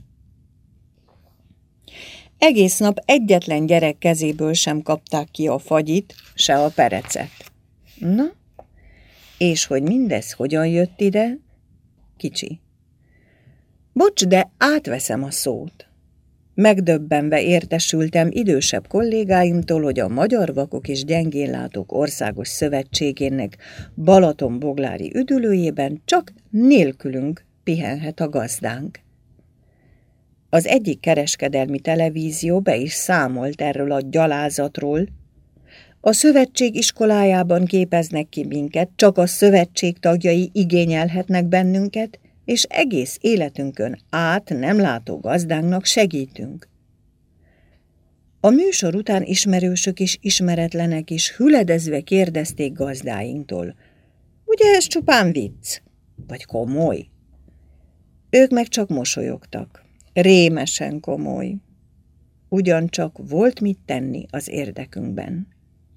A: Egész nap egyetlen gyerek kezéből sem kapták ki a fagyit, se a perecet. Na, és hogy mindez hogyan jött ide? Kicsi. Bocs, de átveszem a szót. Megdöbbenve értesültem idősebb kollégáimtól, hogy a Magyar Vakok és Gyengénlátók Országos Szövetségének Balatonboglári üdülőjében csak nélkülünk pihenhet a gazdánk. Az egyik kereskedelmi televízió be is számolt erről a gyalázatról. A szövetség iskolájában képeznek ki minket, csak a szövetség tagjai igényelhetnek bennünket, és egész életünkön át nem látó gazdánknak segítünk. A műsor után ismerősök és ismeretlenek is hüledezve kérdezték gazdáinktól, ugye ez csupán vicc, vagy komoly? Ők meg csak mosolyogtak, rémesen komoly. Ugyancsak volt mit tenni az érdekünkben.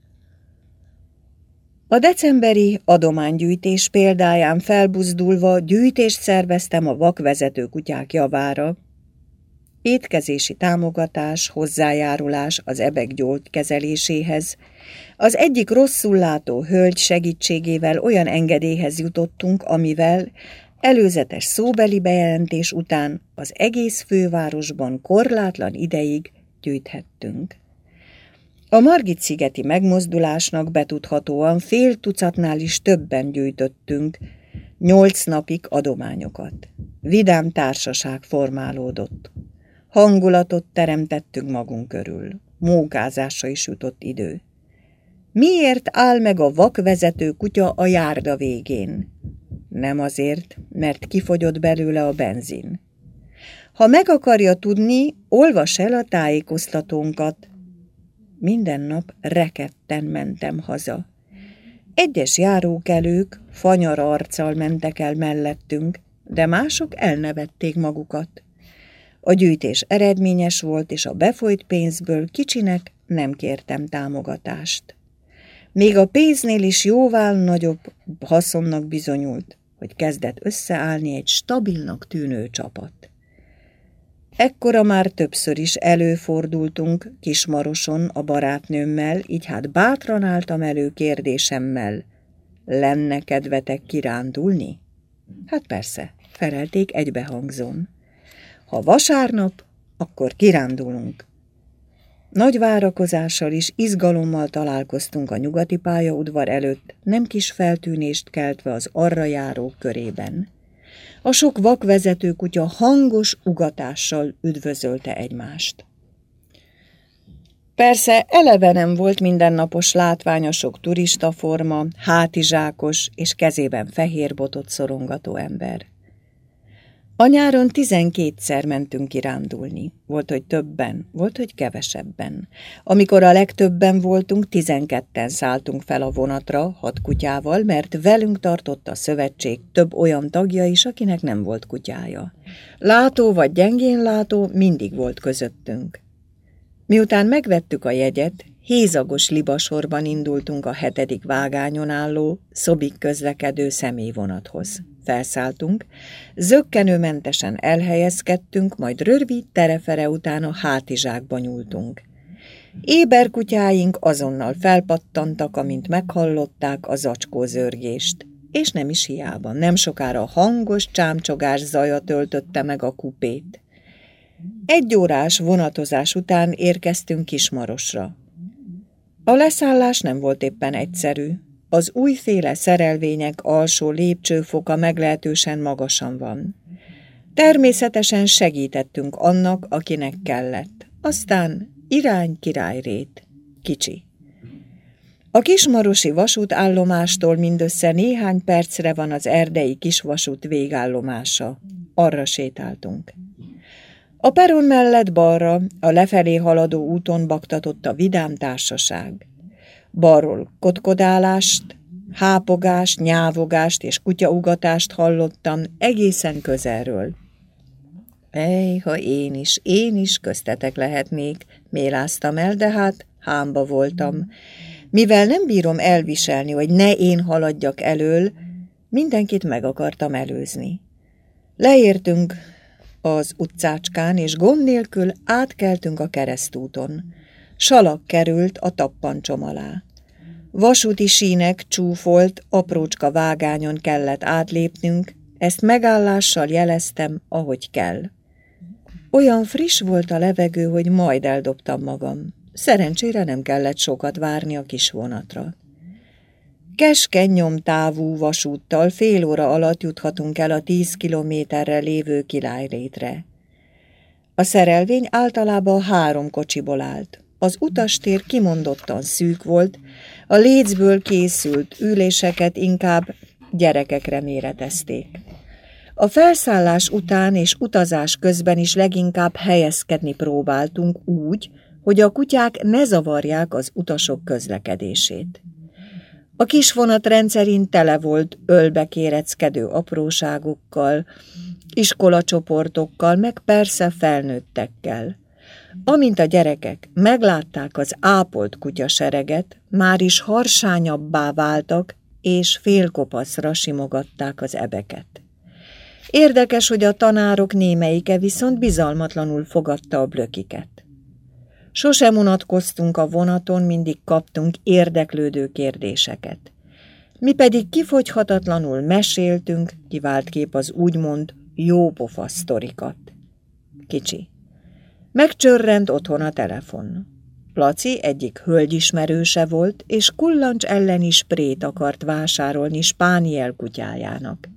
A: A decemberi adománygyűjtés példáján felbuzdulva gyűjtést szerveztem a vakvezető kutyák javára. Étkezési támogatás, hozzájárulás az ebek gyógykezeléséhez. Az egyik rosszul látó hölgy segítségével olyan engedélyhez jutottunk, amivel előzetes szóbeli bejelentés után az egész fővárosban korlátlan ideig gyűjthettünk. A Margit-szigeti megmozdulásnak betudhatóan fél tucatnál is többen gyűjtöttünk, nyolc napig adományokat. Vidám társaság formálódott. Hangulatot teremtettünk magunk körül. Mókázásra is jutott idő. Miért áll meg a vakvezető kutya a járda végén? Nem azért, mert kifogyott belőle a benzin. Ha meg akarja tudni, olvass el a tájékoztatónkat. Minden nap rekedten mentem haza. Egyes járókelők fanyar arccal mentek el mellettünk, de mások elnevették magukat. A gyűjtés eredményes volt, és a befolyt pénzből kicsinek nem kértem támogatást. Még a pénznél is jóval nagyobb haszonnak bizonyult, hogy kezdett összeállni egy stabilnak tűnő csapat. Ekkora már többször is előfordultunk Kismaroson a barátnőmmel, így hát bátran álltam elő kérdésemmel: lenne kedvetek kirándulni? Hát persze, felelték egybehangzón. Ha vasárnap, akkor kirándulunk. Nagy várakozással és izgalommal találkoztunk a nyugati pályaudvar előtt, nem kis feltűnést keltve az arra járók körében. A sok vakvezető kutya hangos ugatással üdvözölte egymást. Persze eleve nem volt mindennapos látvány a sok turistaforma, hátizsákos és kezében fehér botot szorongató ember. A nyáron tizenkétszer mentünk kirándulni. Volt, hogy többen, volt, hogy kevesebben. Amikor a legtöbben voltunk, tizenketten szálltunk fel a vonatra, hat kutyával, mert velünk tartott a szövetség több olyan tagja is, akinek nem volt kutyája. Látó vagy gyengén látó mindig volt közöttünk. Miután megvettük a jegyet, hézagos libasorban indultunk a hetedik vágányon álló, szobig közlekedő személyvonathoz. Felszálltunk, zökkenőmentesen elhelyezkedtünk, majd rövid terefere után a hátizsákba nyúltunk. Éber kutyáink azonnal felpattantak, amint meghallották a zacskózörgést, és nem is hiába, nem sokára hangos csámcsogás zaja töltötte meg a kupét. Egy órás vonatozás után érkeztünk Kismarosra. A leszállás nem volt éppen egyszerű. Az újféle szerelvények alsó lépcsőfoka meglehetősen magasan van. Természetesen segítettünk annak, akinek kellett. Aztán irány Királyrét, kicsi. A kismarosi vasútállomástól mindössze néhány percre van az erdei kisvasút végállomása. Arra sétáltunk. A peron mellett balra, a lefelé haladó úton baktatott a vidám társaság. Balról kotkodálást, hápogást, nyávogást és kutyaugatást hallottam egészen közelről. Ej, ha én is, én is köztetek lehetnék, méláztam el, de hát hámba voltam. Mivel nem bírom elviselni, hogy ne én haladjak elől, mindenkit meg akartam előzni. Leértünk az utcácskán, és gond nélkül átkeltünk a keresztúton. Salak került a tappancsom alá. Vasúti sínek csúfolt, aprócska vágányon kellett átlépnünk, ezt megállással jeleztem, ahogy kell. Olyan friss volt a levegő, hogy majd eldobtam magam. Szerencsére nem kellett sokat várni a kis vonatra. Keskeny nyomtávú vasúttal fél óra alatt juthatunk el a tíz kilométerre lévő Királyrétre. A szerelvény általában három kocsiból állt. Az utastér kimondottan szűk volt, a lécből készült üléseket inkább gyerekekre méretezték. A felszállás után és utazás közben is leginkább helyezkedni próbáltunk úgy, hogy a kutyák ne zavarják az utasok közlekedését. A kis vonat rendszerint tele volt ölbekéreckedő apróságokkal, iskolacsoportokkal, meg persze felnőttekkel. Amint a gyerekek meglátták az ápolt kutyasereget, már is harsányabbá váltak, és félkopaszra simogatták az ebeket. Érdekes, hogy a tanárok némelyike viszont bizalmatlanul fogadta a blökiket. Sosem unatkoztunk a vonaton, mindig kaptunk érdeklődő kérdéseket. Mi pedig kifogyhatatlanul meséltünk, kivált kép az úgymond jópofa sztorikat. Kicsi. Megcsörrent otthon a telefon. Laci egyik hölgyismerőse volt, és kullancs elleni sprét akart vásárolni spániel kutyájának.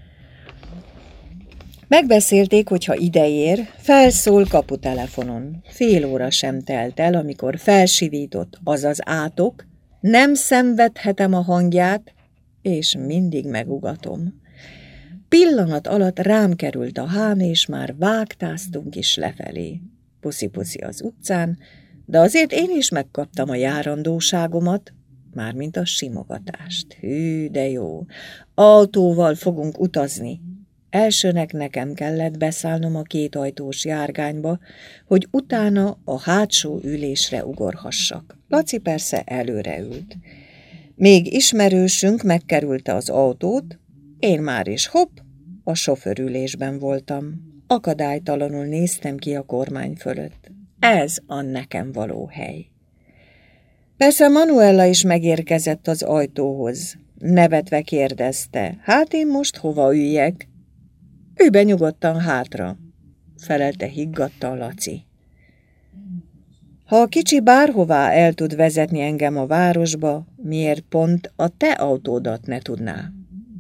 A: Megbeszélték, hogy ha ideér, felszól kaputelefonon. Fél óra sem telt el, amikor felsivított az az átok, nem szenvedhetem a hangját, és mindig megugatom. Pillanat alatt rám került a hám, és már vágtáztunk is lefelé. Puszi-puszi az utcán, de azért én is megkaptam a járandóságomat, mármint a simogatást. Hű, de jó. Autóval fogunk utazni. Elsőnek nekem kellett beszállnom a kétajtós járgányba, hogy utána a hátsó ülésre ugorhassak. Laci persze előre ült. Még ismerősünk megkerülte az autót, én már is hopp, a sofőrülésben voltam. Akadálytalanul néztem ki a kormány fölött. Ez a nekem való hely. Persze Manuela is megérkezett az ajtóhoz. Nevetve kérdezte, hát én most hova üljek? Ülj be nyugodtan hátra, felelte higgadtan Laci. Ha a kicsi bárhová el tud vezetni engem a városba, miért pont a te autódat ne tudná?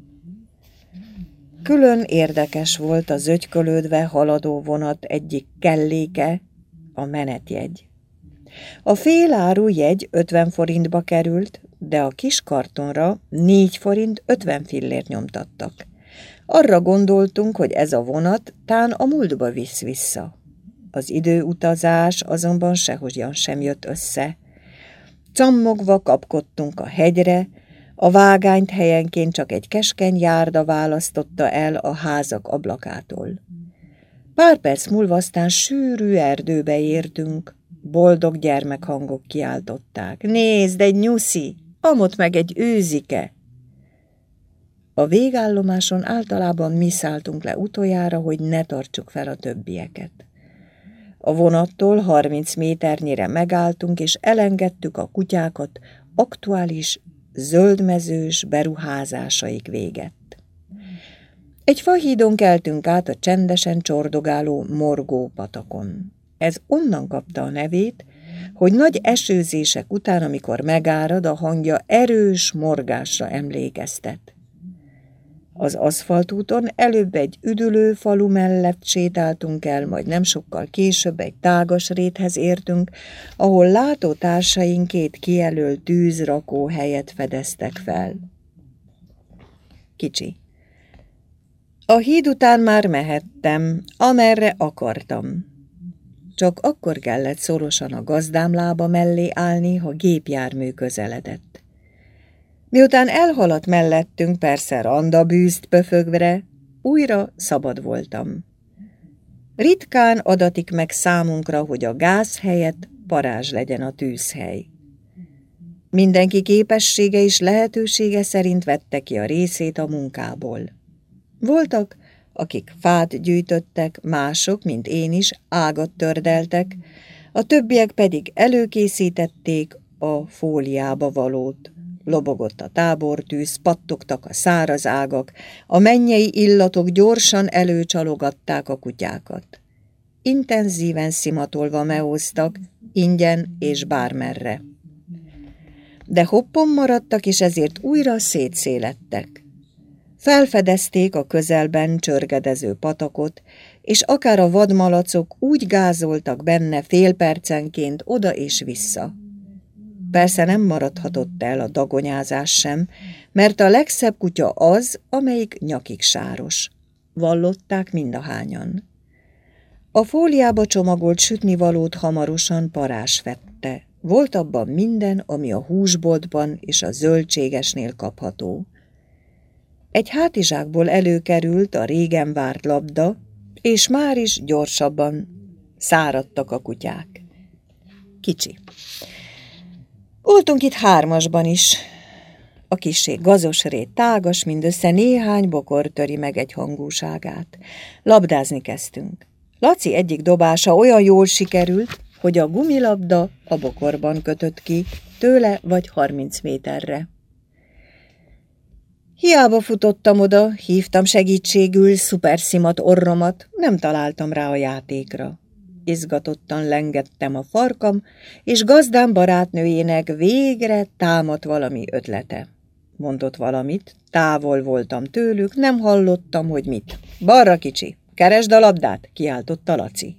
A: Külön érdekes volt a zögykölődve haladó vonat egyik kelléke, a menetjegy. A féláru jegy ötven forintba került, de a kis kartonra négy forint ötven fillért nyomtattak. Arra gondoltunk, hogy ez a vonat tán a múltba visz vissza. Az időutazás azonban sehogyan sem jött össze. Cammogva kapkodtunk a hegyre, a vágányt helyenként csak egy keskeny járda választotta el a házak ablakától. Pár perc múlva aztán sűrű erdőbe értünk, boldog gyermekhangok kiáltották. Nézd, egy nyuszi, amott meg egy őzike! A végállomáson általában mi szálltunk le utoljára, hogy ne tartsuk fel a többieket. A vonattól harminc méternyire megálltunk, és elengedtük a kutyákat aktuális, zöldmezős beruházásaik végett. Egy fahídon keltünk át a csendesen csordogáló Morgó patakon. Ez onnan kapta a nevét, hogy nagy esőzések után, amikor megárad, a hangja erős morgásra emlékeztet. Az aszfaltúton előbb egy üdülő falu mellett sétáltunk el, majd nem sokkal később egy tágas réthez értünk, ahol látótársaink két kijelölt tűzrakó helyet fedeztek fel. Kicsi. A híd után már mehettem, amerre akartam. Csak akkor kellett szorosan a gazdám lába mellé állni, ha gépjármű közeledett. Miután elhaladt mellettünk, persze randabűzt pöfögve, újra szabad voltam. Ritkán adatik meg számunkra, hogy a gáz helyett parázs legyen a tűzhely. Mindenki képessége és lehetősége szerint vette ki a részét a munkából. Voltak, akik fát gyűjtöttek, mások, mint én is, ágat tördeltek, a többiek pedig előkészítették a fóliába valót. Lobogott a tábortűz, pattogtak a száraz ágak, a mennyei illatok gyorsan előcsalogatták a kutyákat. Intenzíven szimatolva meóztak, ingyen és bármerre. De hoppon maradtak, és ezért újra szétszélettek. Felfedezték a közelben csörgedező patakot, és akár a vadmalacok úgy gázoltak benne fél percenként oda és vissza. Persze nem maradhatott el a dagonyázás sem, mert a legszebb kutya az, amelyik nyakig sáros. Vallották mindahányan. A fóliába csomagolt sütnivalót hamarosan parázs vette. Volt abban minden, ami a húsboltban és a zöldségesnél kapható. Egy hátizsákból előkerült a régen várt labda, és már is gyorsabban száradtak a kutyák. Kicsi. Voltunk itt hármasban is. A kissé gazos rét tágas, mindössze néhány bokor töri meg egy hangúságát. Labdázni kezdtünk. Laci egyik dobása olyan jól sikerült, hogy a gumilabda a bokorban kötött ki, tőle vagy harminc méterre. Hiába futottam oda, hívtam segítségül szuperszimat orromat, nem találtam rá a játékra. Izgatottan lengettem a farkam, és gazdám barátnőjének végre támadt valami ötlete. Mondott valamit, távol voltam tőlük, nem hallottam, hogy mit. Balra, kicsi, keresd a labdát, kiáltotta Laci.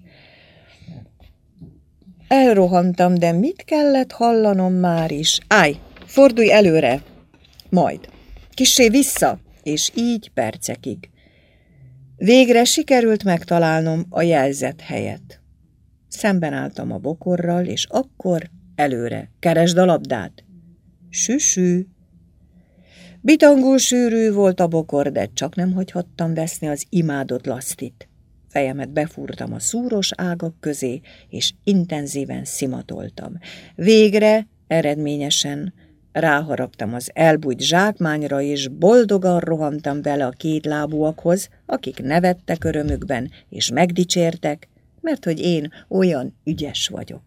A: Elrohantam, de mit kellett hallanom már is? Állj, fordulj előre! Majd. Kissé vissza, és így percekig. Végre sikerült megtalálnom a jelzett helyet. Szemben álltam a bokorral, és akkor előre. Keresd a labdát. Süsű. Bitangul sűrű volt a bokor, de csak nem hagyhattam veszni az imádott lasztit. Fejemet befúrtam a szúros ágak közé, és intenzíven szimatoltam. Végre, eredményesen ráharaptam az elbújt zsákmányra, és boldogan rohantam vele a kétlábúakhoz, akik nevettek örömükben, és megdicsértek, mert hogy én olyan ügyes vagyok.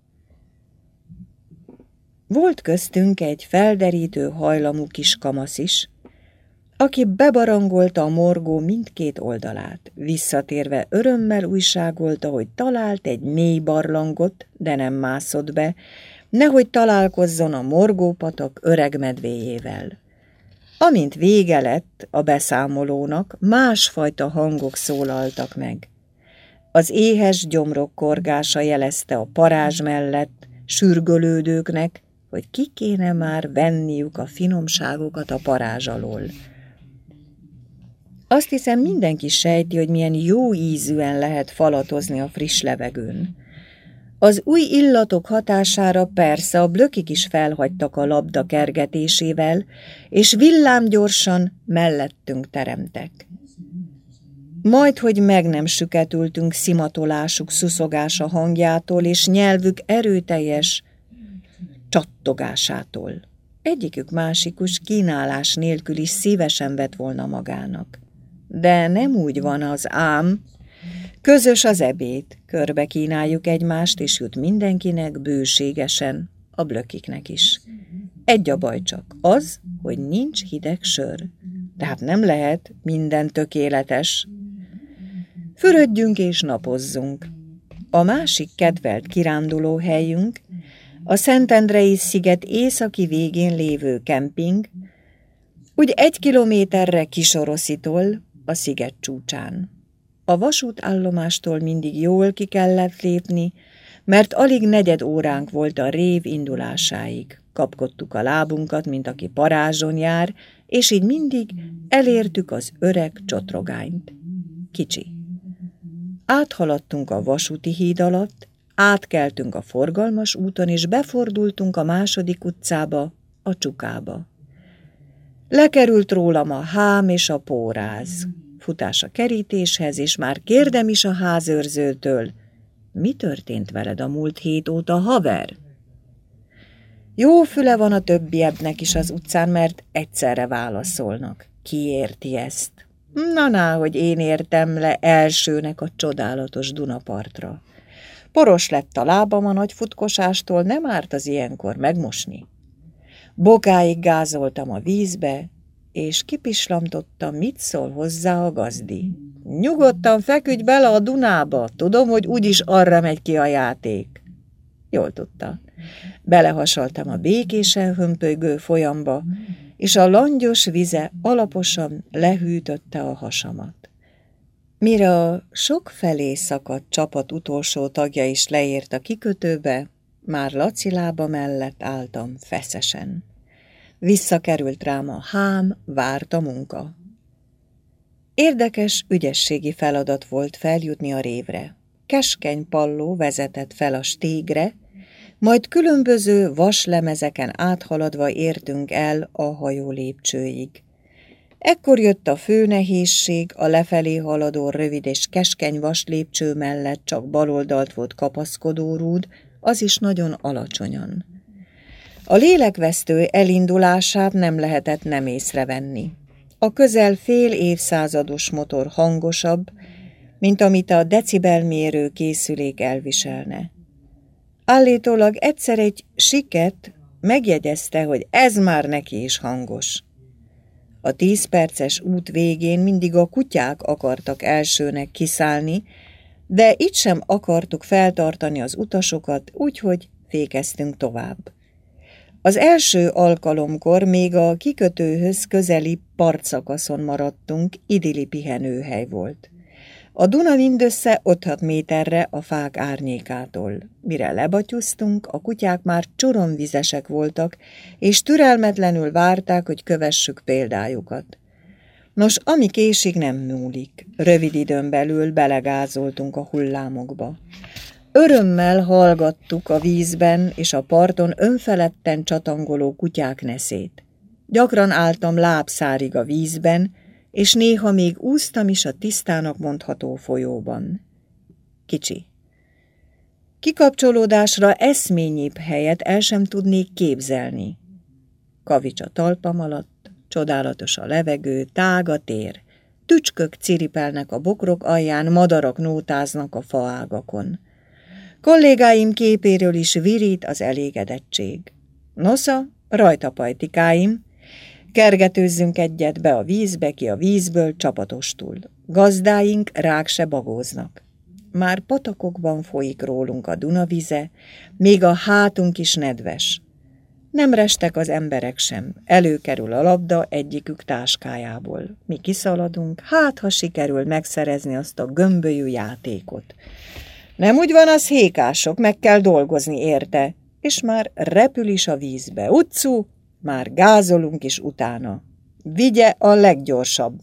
A: Volt köztünk egy felderítő hajlamú kis kamasz is, aki bebarangolta a morgó mindkét oldalát. Visszatérve örömmel újságolta, hogy talált egy mély barlangot, de nem mászott be, nehogy találkozzon a morgópatak öreg medvéjével. Amint vége lett a beszámolónak, másfajta hangok szólaltak meg. Az éhes gyomrok korgása jelezte a parázs mellett sürgölődőknek, hogy ki kéne már venniük a finomságokat a parázs alól. Azt hiszem, mindenki sejti, hogy milyen jó ízűen lehet falatozni a friss levegőn. Az új illatok hatására persze a blökik is felhagytak a labda kergetésével, és villámgyorsan mellettünk teremtek. Majdhogy meg nem süketültünk szimatolásuk szuszogása hangjától és nyelvük erőteljes csattogásától. Egyikük másikus kínálás nélkül is szívesen vett volna magának. De nem úgy van az ám. Közös az ebéd, körbe kínáljuk egymást, és jut mindenkinek bőségesen, a blökiknek is. Egy a baj csak, az, hogy nincs hideg sör. Tehát nem lehet minden tökéletes. Fürödjünk és napozzunk. A másik kedvelt kiránduló helyünk, a Szentendrei sziget északi végén lévő kemping, úgy egy kilométerre Kisoroszitól, a sziget csúcsán. A vasútállomástól mindig jól ki kellett lépni, mert alig negyed óránk volt a rév indulásáig. Kapkodtuk a lábunkat, mint aki parázson jár, és így mindig elértük az öreg csotrogányt. Kicsi. Áthaladtunk a vasúti híd alatt, átkeltünk a forgalmas úton, és befordultunk a második utcába, a Csukába. Lekerült rólam a hám és a póráz. Futás a kerítéshez, és már kérdem is a házőrzőtől, mi történt veled a múlt hét óta, haver? Jó füle van a többiebbnek is az utcán, mert egyszerre válaszolnak. Ki érti ezt? Na-na, hogy én értem le elsőnek a csodálatos Dunapartra. Poros lett a lábam a nagy futkosástól, nem árt az ilyenkor megmosni. Bokáig gázoltam a vízbe, és kipislamtottam, mit szól hozzá a gazdi. Nyugodtan feküdj bele a Dunába, tudom, hogy úgyis arra megy ki a játék. Jól tudta. Belehasaltam a békésen hömpölygő folyamba, és a langyos vize alaposan lehűtötte a hasamat. Mire a sok felé szakadt csapat utolsó tagja is leért a kikötőbe, már Laci lába mellett álltam feszesen. Visszakerült rám a hám, várt a munka. Érdekes, ügyességi feladat volt feljutni a révre. Keskeny palló vezetett fel a stégre, majd különböző vaslemezeken áthaladva értünk el a hajó lépcsőig. Ekkor jött a fő nehézség, a lefelé haladó rövid és keskeny vaslépcső mellett csak baloldalt volt kapaszkodó rúd, az is nagyon alacsonyan. A lélekvesztő elindulását nem lehetett nem észrevenni. A közel fél évszázados motor hangosabb, mint amit a decibelmérő készülék elviselne. Állítólag egyszer egy siket megjegyezte, hogy ez már neki is hangos. A tíz perces út végén mindig a kutyák akartak elsőnek kiszállni, de itt sem akartuk feltartani az utasokat, úgyhogy fékeztünk tovább. Az első alkalomkor még a kikötőhöz közeli partszakaszon maradtunk, idilli pihenőhely volt. A Duna mindössze öt-hat méterre a fák árnyékától. Mire lebatyusztunk, a kutyák már csoromvizesek voltak, és türelmetlenül várták, hogy kövessük példájukat. Nos, ami késik, nem múlik. Rövid időn belül belegázoltunk a hullámokba. Örömmel hallgattuk a vízben és a parton önfeledten csatangoló kutyák neszét. Gyakran álltam lábszárig a vízben, és néha még úsztam is a tisztának mondható folyóban. Kicsi. Kikapcsolódásra eszményibb helyet el sem tudnék képzelni. Kavics a talpam alatt, csodálatos a levegő, tág a tér. Tücskök ciripelnek a bokrok alján, madarak nótáznak a faágakon. Kollégáim képéről is virít az elégedettség. Nosza, rajta pajtikáim, kergetőzzünk egyet be a vízbe, ki a vízből csapatostul. Gazdáink rák se bagóznak. Már patakokban folyik rólunk a Duna vize, még a hátunk is nedves. Nem restek az emberek sem, előkerül a labda egyikük táskájából. Mi kiszaladunk, hát ha sikerül megszerezni azt a gömbölyű játékot. Nem úgy van az, hékások, meg kell dolgozni érte, és már repül is a vízbe. Utcu, már gázolunk is utána. Vigye a leggyorsabb.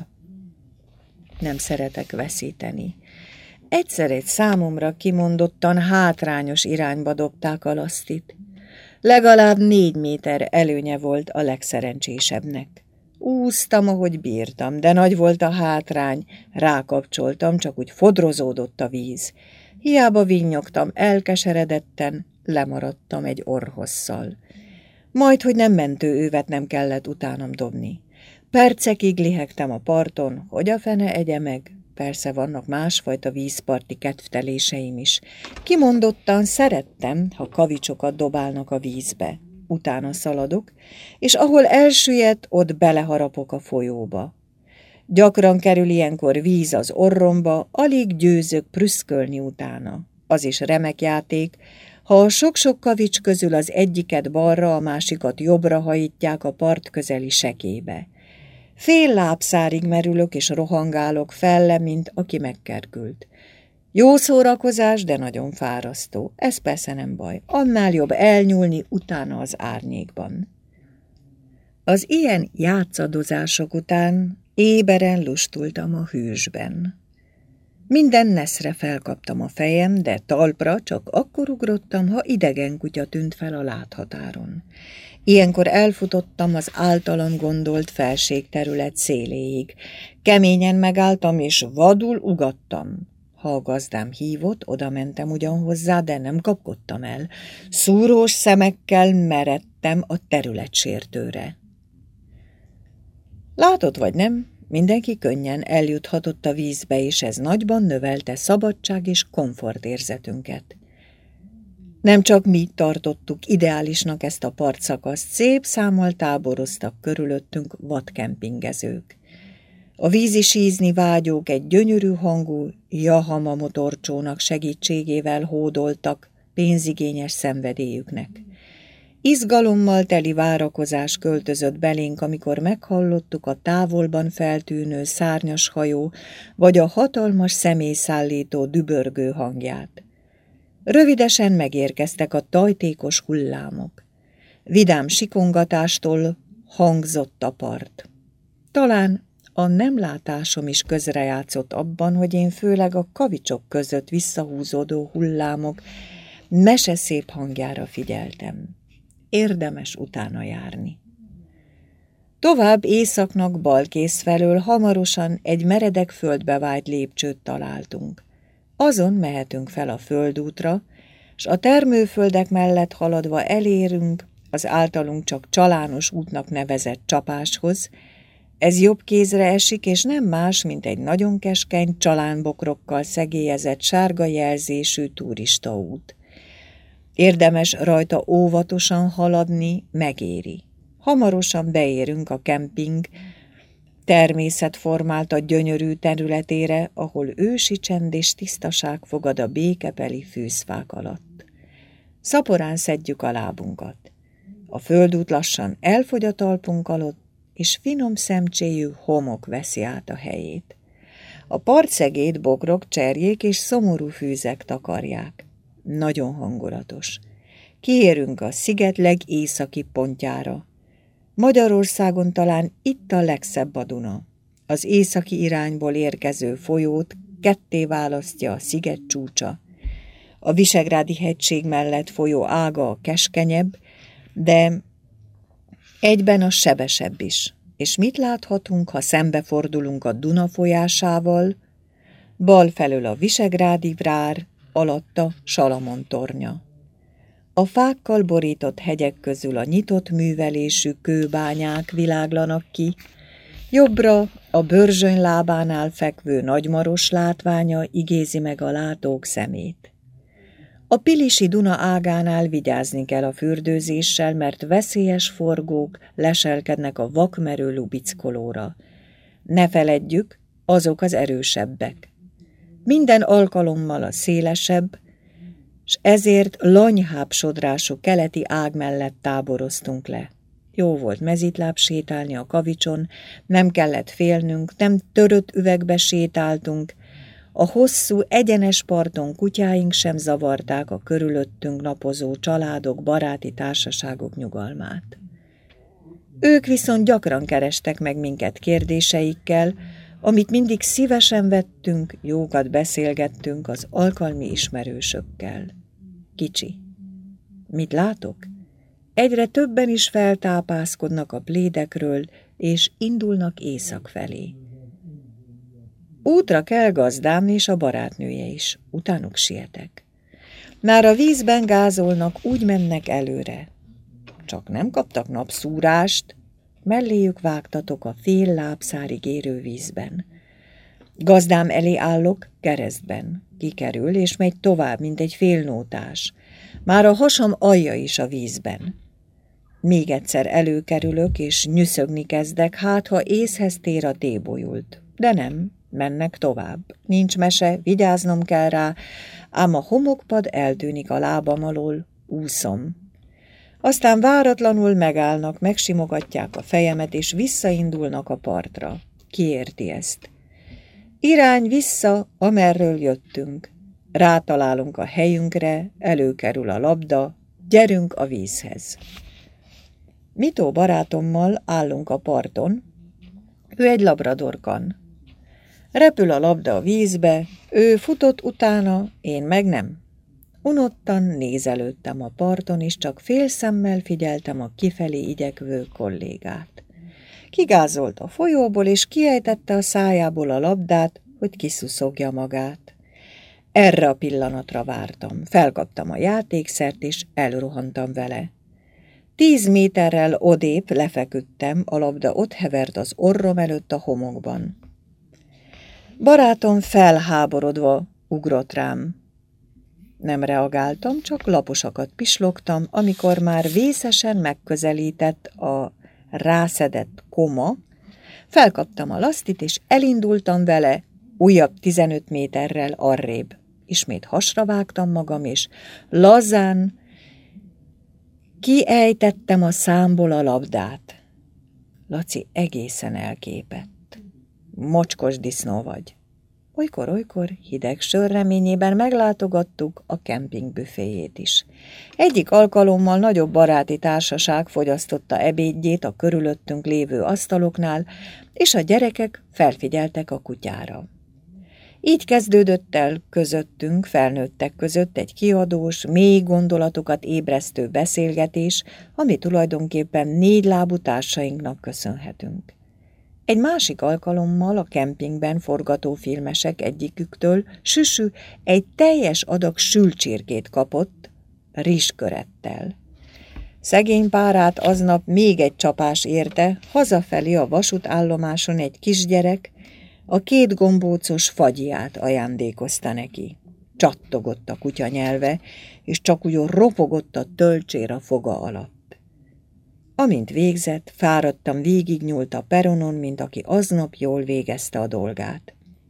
A: Nem szeretek veszíteni. Egyszer egy számomra kimondottan hátrányos irányba dobták a lasztit. Legalább négy méter előnye volt a legszerencsésebbnek. Úsztam, ahogy bírtam, de nagy volt a hátrány, rákapcsoltam, csak úgy fodrozódott a víz. Hiába vinnyogtam elkeseredetten, lemaradtam egy orrhosszal. Majd, hogy nem mentőővet nem kellett utánam dobni. Percekig lihegtem a parton, hogy a fene egye meg. Persze vannak másfajta vízparti kedvteléseim is. Kimondottan szerettem, ha kavicsokat dobálnak a vízbe. Utána szaladok, és ahol elsüllyedt, ott beleharapok a folyóba. Gyakran kerül ilyenkor víz az orromba, alig győzök prüszkölni utána. Az is remek játék, ha a sok-sok kavics közül az egyiket balra, a másikat jobbra hajítják a part közeli sekébe. Fél lábszárig merülök és rohangálok felle, mint aki megkerkült. Jó szórakozás, de nagyon fárasztó. Ez persze nem baj. Annál jobb elnyúlni utána az árnyékban. Az ilyen játszadozások után éberen lustultam a hűsben. Minden neszre felkaptam a fejem, de talpra csak akkor ugrottam, ha idegen kutya tűnt fel a láthatáron. Ilyenkor elfutottam az általam gondolt felségterület széléig. Keményen megálltam, és vadul ugattam. Ha a gazdám hívott, oda mentem ugyan hozzá, de nem kapkodtam el. Szúrós szemekkel meredtem a területsértőre. Látod vagy nem, mindenki könnyen eljuthatott a vízbe, és ez nagyban növelte szabadság és komfortérzetünket. Nem csak mi tartottuk ideálisnak ezt a partszakaszt, szép számmal táboroztak körülöttünk vadkempingezők. A vízi sízni vágyók egy gyönyörű hangú Yamaha motorcsónak segítségével hódoltak pénzigényes szenvedélyüknek. Izgalommal teli várakozás költözött belénk, amikor meghallottuk a távolban feltűnő szárnyas hajó, vagy a hatalmas személyszállító dübörgő hangját. Rövidesen megérkeztek a tajtékos hullámok. Vidám sikongatástól hangzott a part. Talán a nemlátásom is közrejátszott abban, hogy én főleg a kavicsok között visszahúzódó hullámok meseszép hangjára figyeltem. Érdemes utána járni. Tovább északnak balkész felől hamarosan egy meredek földbe vájt lépcsőt találtunk. Azon mehetünk fel a földútra, s a termőföldek mellett haladva elérünk az általunk csak csalános útnak nevezett csapáshoz. Ez jobb kézre esik, és nem más, mint egy nagyon keskeny csalánbokrokkal szegélyezett sárga jelzésű turistaút. Érdemes rajta óvatosan haladni, megéri. Hamarosan beérünk a kemping természet formálta gyönyörű területére, ahol ősi csend és tisztaság fogad a békebeli fűzfák alatt. Szaporán szedjük a lábunkat. A földút lassan elfogy a talpunk alatt, és finom szemcséjű homok veszi át a helyét. A partszegét bokrok, cserjék és szomorú fűzek takarják. Nagyon hangulatos. Kiérünk a sziget legészaki pontjára. Magyarországon talán itt a legszebb a Duna. Az északi irányból érkező folyót ketté választja a sziget csúcsa. A Visegrádi hegység mellett folyó ága a keskenyebb, de egyben a sebesebb is. És mit láthatunk, ha szembefordulunk a Duna folyásával? Bal felől a Visegrádi vrár, alatta Salamon tornya. A fákkal borított hegyek közül a nyitott művelésű kőbányák világlanak ki, jobbra a Börzsöny lábánál fekvő Nagymaros látványa igézi meg a látók szemét. A Pilisi Duna ágánál vigyázni kell a fürdőzéssel, mert veszélyes forgók leselkednek a vakmerő lubickolóra. Ne feledjük, azok az erősebbek. Minden alkalommal a szélesebb, s ezért lanyhább sodrású keleti ág mellett táboroztunk le. Jó volt mezitláb sétálni a kavicson, nem kellett félnünk, nem törött üvegbe sétáltunk, a hosszú, egyenes parton kutyáink sem zavarták a körülöttünk napozó családok, baráti társaságok nyugalmát. Ők viszont gyakran kerestek meg minket kérdéseikkel, amit mindig szívesen vettünk, jókat beszélgettünk az alkalmi ismerősökkel. Kicsi. Mit látok? Egyre többen is feltápászkodnak a plédekről, és indulnak észak felé. Útra kell gazdám és a barátnője is, utánuk sietek. Már a vízben gázolnak, úgy mennek előre. Csak nem kaptak napszúrást, melléjük vágtatok a fél lábszárig érő vízben. Gazdám elé állok keresztben, kikerül és megy tovább, mint egy félnótás. Már a hasam alja is a vízben. Még egyszer előkerülök, és nyüszögni kezdek, hát ha észhez tér a tébolyult. De nem, mennek tovább. Nincs mese, vigyáznom kell rá, ám a homokpad eltűnik a lábam alól, úszom. Aztán váratlanul megállnak, megsimogatják a fejemet, és visszaindulnak a partra. Ki érti ezt? Irány vissza, amerről jöttünk. Rátalálunk a helyünkre, előkerül a labda, gyerünk a vízhez. Mitó barátommal állunk a parton, ő egy labradorkan. Repül a labda a vízbe, ő futott utána, én meg nem. Unottan nézelődtem a parton, és csak félszemmel figyeltem a kifelé igyekvő kollégát. Kigázolt a folyóból, és kiejtette a szájából a labdát, hogy kiszuszogja magát. Erre a pillanatra vártam, felkaptam a játékszert, és elrohantam vele. Tíz méterrel odébb lefeküdtem, a labda ott hevert az orrom előtt a homokban. Barátom felháborodva ugrott rám. Nem reagáltam, csak laposakat pislogtam, amikor már vészesen megközelített a rászedett koma, felkaptam a lasztit, és elindultam vele újabb tizenöt méterrel arrébb. Ismét hasra vágtam magam, és lazán kiejtettem a számból a labdát. Laci egészen elképett. Mocskos disznó vagy. Olykor-olykor hideg sör reményében meglátogattuk a kemping büféjét is. Egyik alkalommal nagyobb baráti társaság fogyasztotta ebédjét a körülöttünk lévő asztaloknál, és a gyerekek felfigyeltek a kutyára. Így kezdődött el közöttünk, felnőttek között egy kiadós, mély gondolatokat ébresztő beszélgetés, ami tulajdonképpen négylábú társainknak köszönhetünk. Egy másik alkalommal a kempingben forgatófilmesek egyiküktől Süsü egy teljes adag sülcsirkét kapott, rizskörettel. Szegény párát aznap még egy csapás érte, hazafelé a vasútállomáson egy kisgyerek a két gombócos fagyját ajándékozta neki. Csattogott a kutya nyelve, és csak úgy ropogott a tölcsér a foga alatt. Amint végzett, fáradtam végignyúlt a peronon, mint aki aznap jól végezte a dolgát.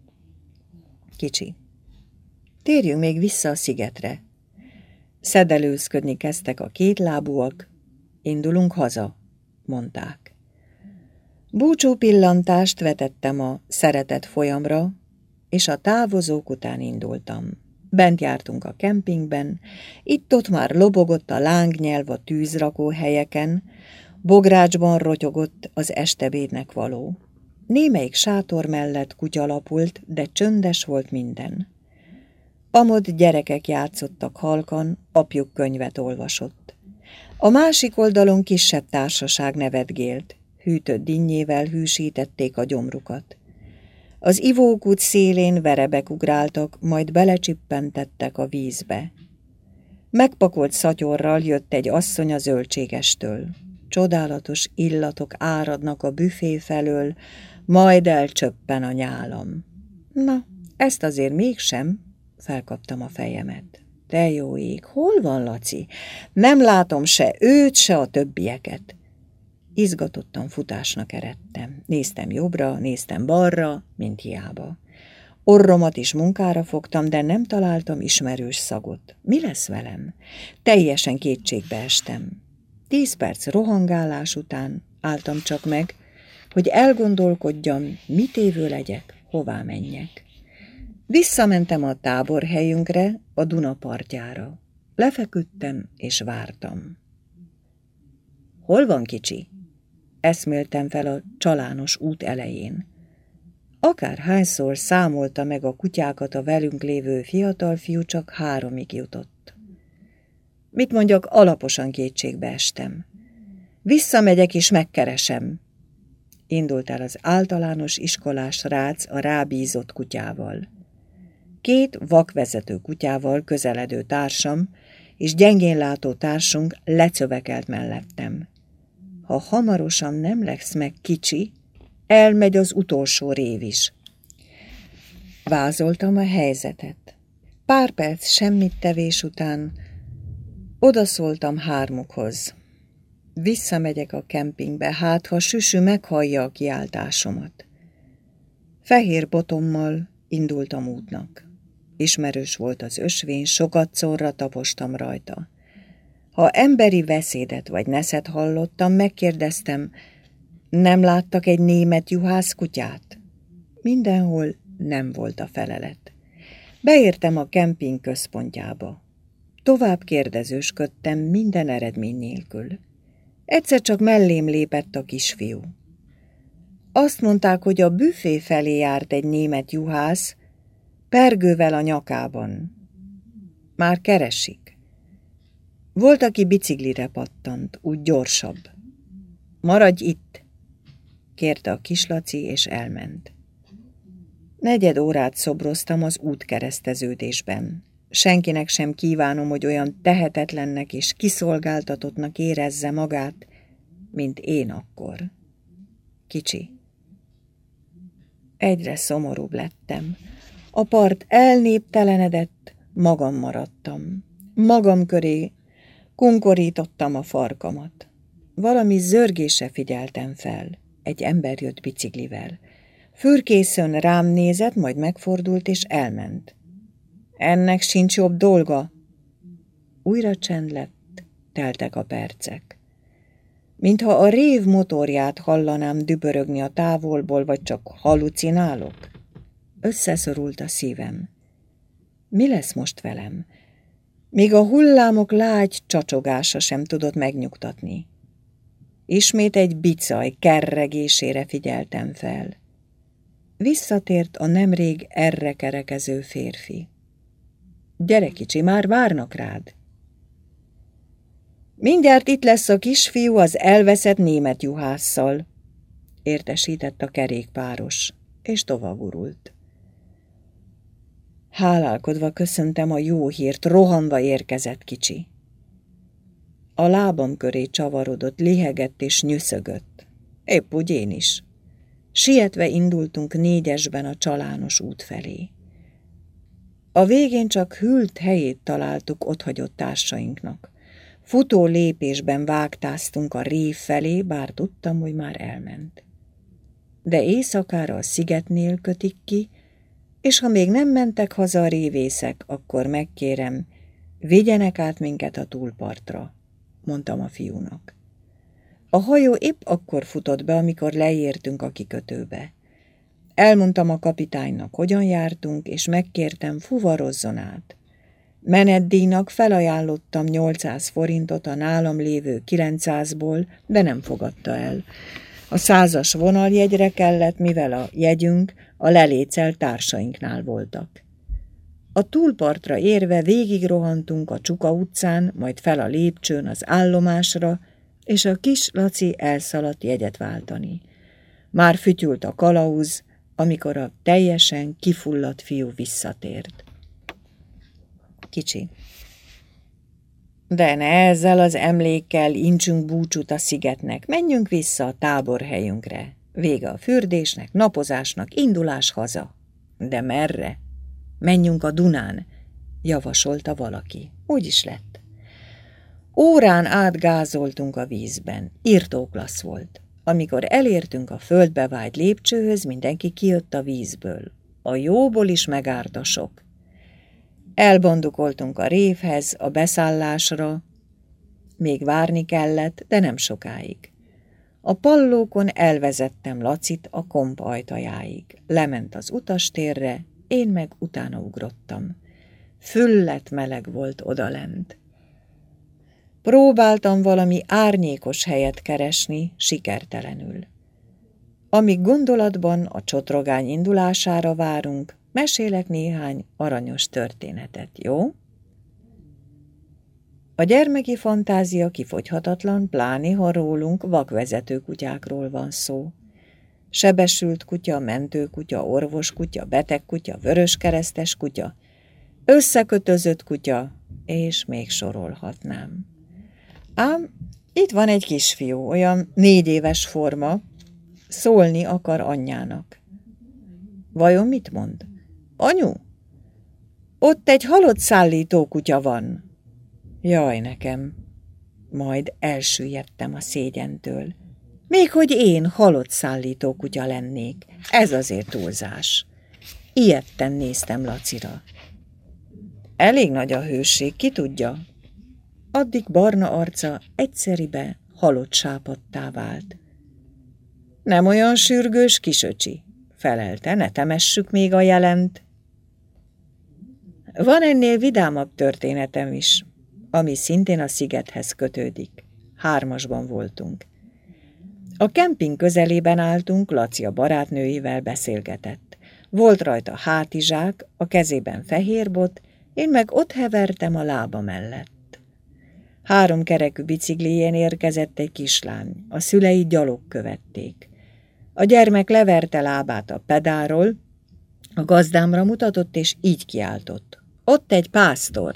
A: Kicsi. Térjünk még vissza a szigetre. Szedelőzködni kezdtek a kétlábúak. Indulunk haza, mondták. Búcsú pillantást vetettem a szeretett folyamra, és a távozók után indultam. Bent jártunk a kempingben, itt-ott már lobogott a lángnyelv a tűzrakó helyeken, bográcsban rotyogott az estebédnek való. Némelyik sátor mellett kutya lapult, de csöndes volt minden. Amott gyerekek játszottak halkan, apjuk könyvet olvasott. A másik oldalon kisebb társaság nevetgélt, hűtött dinnyével hűsítették a gyomrukat. Az ivókút szélén verebek ugráltak, majd belecsippentettek a vízbe. Megpakolt szatyorral jött egy asszony a zöldségestől. Csodálatos illatok áradnak a büfé felől, majd elcsöppen a nyálam. Na, ezt azért mégsem, felkaptam a fejemet. De jó ég, hol van Laci? Nem látom se őt, se a többieket. Izgatottan futásnak eredtem. Néztem jobbra, néztem balra, mint hiába. Orromat is munkára fogtam, de nem találtam ismerős szagot. Mi lesz velem? Teljesen kétségbe estem. Tíz perc rohangálás után álltam csak meg, hogy elgondolkodjam, mit évő legyek, hová menjek. Visszamentem a táborhelyünkre, a Duna partjára. Lefeküdtem és vártam. Hol van kicsi? Eszméltem fel a csalános út elején. Akárhányszor számolta meg a kutyákat a velünk lévő fiatal fiú, csak háromig jutott. Mit mondjak, alaposan kétségbe estem. Visszamegyek és megkeresem. Indult el az általános iskolás rác a rábízott kutyával. Két vakvezető kutyával közeledő társam és gyengénlátó társunk lecövekelt mellettem. Ha hamarosan nem lesz meg kicsi, elmegy az utolsó rév is. Vázoltam a helyzetet. Pár perc semmit tevés után odaszóltam hármukhoz. Visszamegyek a kempingbe, hát ha Süsü meghallja a kiáltásomat. Fehér botommal indultam útnak. Ismerős volt az ösvény, sokat szorra tapostam rajta. Ha emberi beszédet vagy neszet hallottam, megkérdeztem, nem láttak egy német juhász kutyát? Mindenhol nem volt a felelet. Beértem a kemping központjába. Tovább kérdezősködtem minden eredmény nélkül. Egyszer csak mellém lépett a kisfiú. Azt mondták, hogy a büfé felé járt egy német juhász, pergővel a nyakában. Már keresik. Volt, aki biciklire pattant, úgy gyorsabb. Maradj itt, kérte a kislaci, és elment. Negyed órát szobroztam az útkereszteződésben. Senkinek sem kívánom, hogy olyan tehetetlennek és kiszolgáltatottnak érezze magát, mint én akkor. Kicsi. Egyre szomorúbb lettem. A part elnéptelenedett, magam maradtam. Magam köré kunkorítottam a farkamat. Valami zörgésre figyeltem fel. Egy ember jött biciklivel. Fürkészön rám nézett, majd megfordult és elment. Ennek sincs jobb dolga. Újra csend lett, teltek a percek. Mintha a rév motorját hallanám dübörögni a távolból, vagy csak hallucinálok. Összeszorult a szívem. Mi lesz most velem? Még a hullámok lágy csacsogása sem tudott megnyugtatni. Ismét egy bicaj kerregésére figyeltem fel. Visszatért a nemrég erre kerekező férfi. Gyere, kicsi, már várnak rád. Mindjárt itt lesz a kisfiú az elveszett német juhásszal, értesített a kerékpáros, és továbbgurult. Hálálkodva köszöntem a jó hírt, rohanva érkezett kicsi. A lábam köré csavarodott, lihegett és nyüszögött. Épp úgy én is. Sietve indultunk négyesben a csalános út felé. A végén csak hűlt helyét találtuk otthagyott társainknak. Futó lépésben vágtáztunk a rév felé, bár tudtam, hogy már elment. De éjszakára a szigetnél kötik ki, és ha még nem mentek haza a révészek, akkor megkérem, vigyenek át minket a túlpartra, mondtam a fiúnak. A hajó épp akkor futott be, amikor leértünk a kikötőbe. Elmondtam a kapitánynak, hogyan jártunk, és megkértem, fuvarozzon át. Menetdíjnak felajánlottam nyolcszáz forintot a nálam lévő kilencszázból, de nem fogadta el. A százas vonaljegyre kellett, mivel a jegyünk a lelécelt társainknál voltak. A túlpartra érve végigrohantunk a Csuka utcán, majd fel a lépcsőn az állomásra, és a kis Laci elszaladt jegyet váltani. Már fütyült a kalauz, amikor a teljesen kifulladt fiú visszatért. Kicsi. De ne ezzel az emlékkel intsünk búcsút a szigetnek, menjünk vissza a táborhelyünkre. Vége a fürdésnek, napozásnak, indulás haza. De merre? Menjünk a Dunán, javasolta valaki. Úgy is lett. Órán át gázoltunk a vízben, irtóklassz volt. Amikor elértünk a földbe vájt lépcsőhöz, mindenki kijött a vízből. A jóból is megállt a sok. Elbandukoltunk a révhez, a beszállásra. Még várni kellett, de nem sokáig. A pallókon elvezettem Lacit a komp ajtajáig. Lement az utastérre, én meg utána ugrottam. Füllet meleg volt odalent. Próbáltam valami árnyékos helyet keresni, sikertelenül. Amíg gondolatban a csotrogány indulására várunk, mesélek néhány aranyos történetet, jó? A gyermeki fantázia kifogyhatatlan, pláne ha rólunk vakvezető kutyákról van szó. Sebesült kutya, mentőkutya, orvoskutya, betegkutya, vöröskeresztes kutya, összekötözött kutya, és még sorolhatnám. Ám itt van egy kisfiú, olyan négy éves forma, szólni akar anyjának. Vajon mit mond? Anyu, ott egy halott szállító kutya van. Jaj nekem, majd elsüllyedtem a szégyentől. Még hogy én halott szállító kutya lennék, ez azért túlzás. Ijedten néztem Lacira. Elég nagy a hőség, ki tudja? Addig barna arca egyszeribe halott sápadtá vált. Nem olyan sürgős, kisöcsi, felelte, ne temessük még a jelent. Van ennél vidámabb történetem is, ami szintén a szigethez kötődik. Hármasban voltunk. A kemping közelében álltunk, Laci a barátnőivel beszélgetett. Volt rajta hátizsák, a kezében fehérbot, én meg ott hevertem a lába mellett. Három kerekű biciklijén érkezett egy kislány, a szülei gyalog követték. A gyermek leverte lábát a pedáról, a gazdámra mutatott, és így kiáltott. Ott egy pásztor!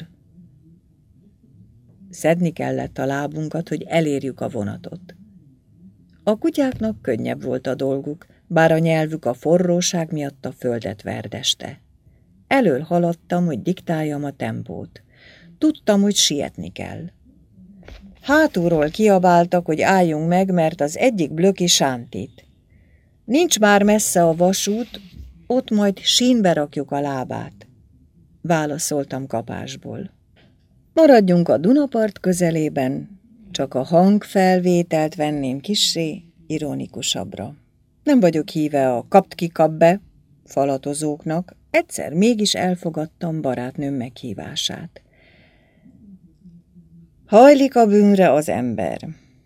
A: Szedni kellett a lábunkat, hogy elérjük a vonatot. A kutyáknak könnyebb volt a dolguk, bár a nyelvük a forróság miatt a földet verdeste. Elől haladtam, hogy diktáljam a tempót. Tudtam, hogy sietni kell. Hátulról kiabáltak, hogy álljunk meg, mert az egyik blöki sántít. Nincs már messze a vasút, ott majd sínbe rakjuk a lábát. Válaszoltam kapásból. Maradjunk a Dunapart közelében, csak a hangfelvételt venném kissé ironikusabbra. Nem vagyok híve a kapt-ki-kap-be falatozóknak, egyszer mégis elfogadtam barátnőm meghívását. Hajlik a bűnre az ember.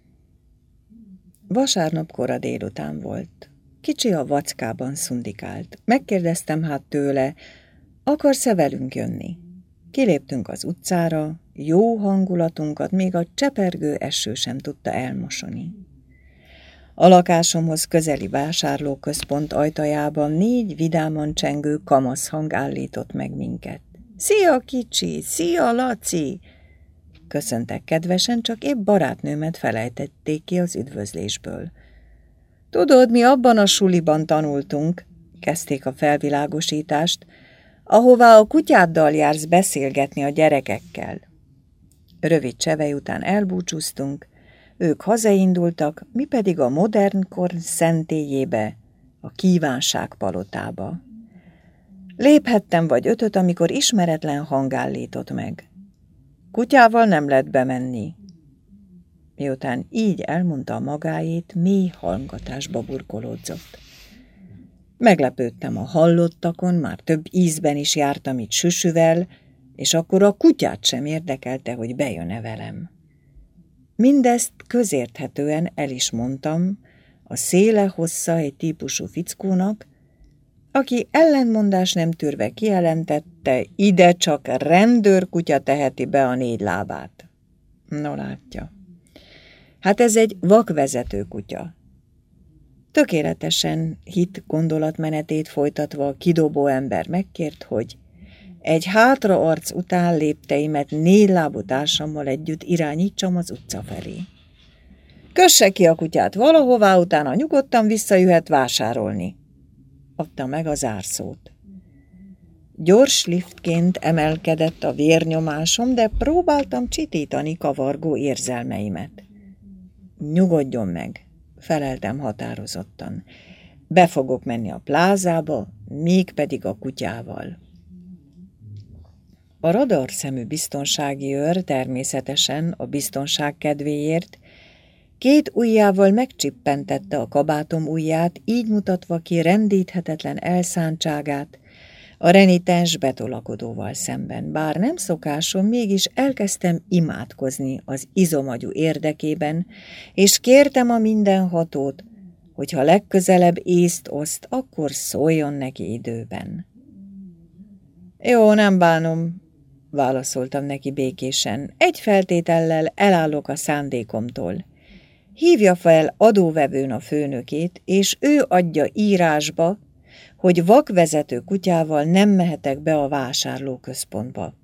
A: Vasárnap kora délután volt. Kicsi a vackában szundikált. Megkérdeztem hát tőle, akarsz-e velünk jönni? Kiléptünk az utcára, jó hangulatunkat még a csepergő eső sem tudta elmosoni. A lakásomhoz közeli vásárlóközpont ajtajában négy vidáman csengő kamasz hang állított meg minket. Szia, kicsi! Szia, Laci! Köszöntek kedvesen, csak épp barátnőmet felejtették ki az üdvözlésből. Tudod, mi abban a suliban tanultunk, kezdték a felvilágosítást, ahová a kutyáddal jársz beszélgetni a gyerekekkel. Rövid csevej után elbúcsúztunk, ők hazaindultak, mi pedig a modern kor szentélyébe, a kívánság palotába. Léphettem vagy ötöt, amikor ismeretlen hang állított meg. Kutyával nem lehet bemenni. Miután így elmondta magáét, mély hallgatásba burkolódzott. Meglepődtem a hallottakon, már több ízben is jártam itt süsüvel, és akkor a kutyát sem érdekelte, hogy bejön-e velem. Mindezt közérthetően el is mondtam a széle-hossza egy típusú fickónak, aki ellentmondás nem tűrve kijelentette, felelte, ide csak rendőrkutya teheti be a négy lábát. No látja. Hát ez egy vakvezető kutya. Tökéletesen hit gondolatmenetét folytatva a kidobó ember megkért, hogy egy hátraarc után lépteimet négy lábú társammal együtt irányítsam az utca felé. Kösse ki a kutyát valahová, utána nyugodtan visszajöhet vásárolni. Adta meg a zárszót. Gyors liftként emelkedett a vérnyomásom, de próbáltam csitítani kavargó érzelmeimet. Nyugodjon meg, feleltem határozottan. Be fogok menni a plázába, mégpedig a kutyával. A radarszemű biztonsági őr természetesen a biztonság kedvéért két ujjával megcsippentette a kabátom ujját, így mutatva ki rendíthetetlen elszántságát a renitens betolakodóval szemben. Bár nem szokásom, mégis elkezdtem imádkozni az izomagyú érdekében, és kértem a mindenhatót, hogyha legközelebb észt oszt, akkor szóljon neki időben. Jó, nem bánom, válaszoltam neki békésen. Egy feltétellel elállok a szándékomtól. Hívja fel adóvevőn a főnökét, és ő adja írásba, hogy vakvezető kutyával nem mehetek be a vásárlóközpontba.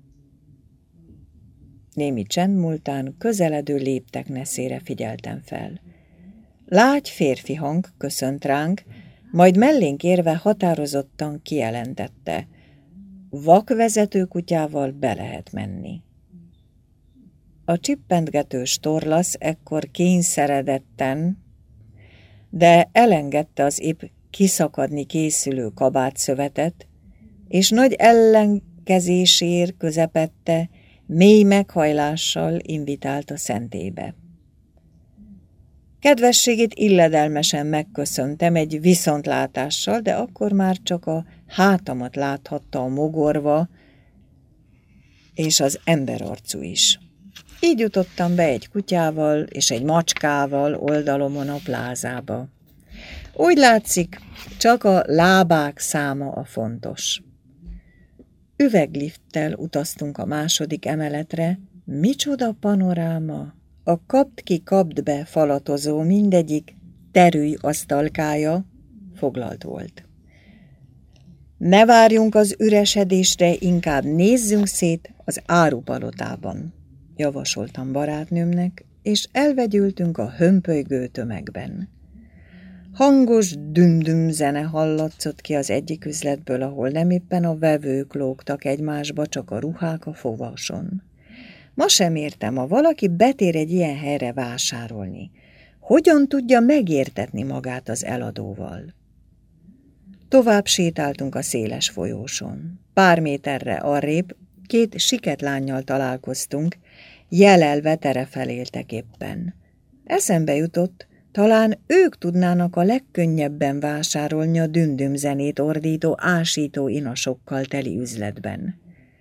A: Némi csend múltán közeledő léptek neszére figyeltem fel. Lágy férfi hang köszönt ránk, majd mellénk érve határozottan kijelentette: vakvezető kutyával be lehet menni. A csippentgetős torlasz ekkor kényszeredetten, de elengedte az épp kiszakadni készülő kabátszövetet, és nagy ellenkezésért közepette, mély meghajlással invitált a szentélybe. Kedvességét illedelmesen megköszöntem egy viszontlátással, de akkor már csak a hátamat láthatta a mogorva, és az emberarcú is. Így jutottam be egy kutyával és egy macskával oldalomon a plázába. Úgy látszik, csak a lábák száma a fontos. Üveglifttel utaztunk a második emeletre, micsoda panoráma! A kapd ki, kapd be falatozó mindegyik terülj asztalkája foglalt volt. Ne várjunk az üresedésre, inkább nézzünk szét az árupalotában, javasoltam barátnőmnek, és elvegyültünk a hömpölygő tömegben. Hangos düm-düm zene hallatszott ki az egyik üzletből, ahol nem éppen a vevők lógtak egymásba, csak a ruhák a fogason. Ma sem értem, ha valaki betér egy ilyen helyre vásárolni, hogyan tudja megértetni magát az eladóval? Tovább sétáltunk a széles folyóson. Pár méterre arrébb két siketlánnyal találkoztunk, jelelve terefeléltek éppen. Eszembe jutott, talán ők tudnának a legkönnyebben vásárolni a dündüm zenét ordító, ásító inasokkal teli üzletben.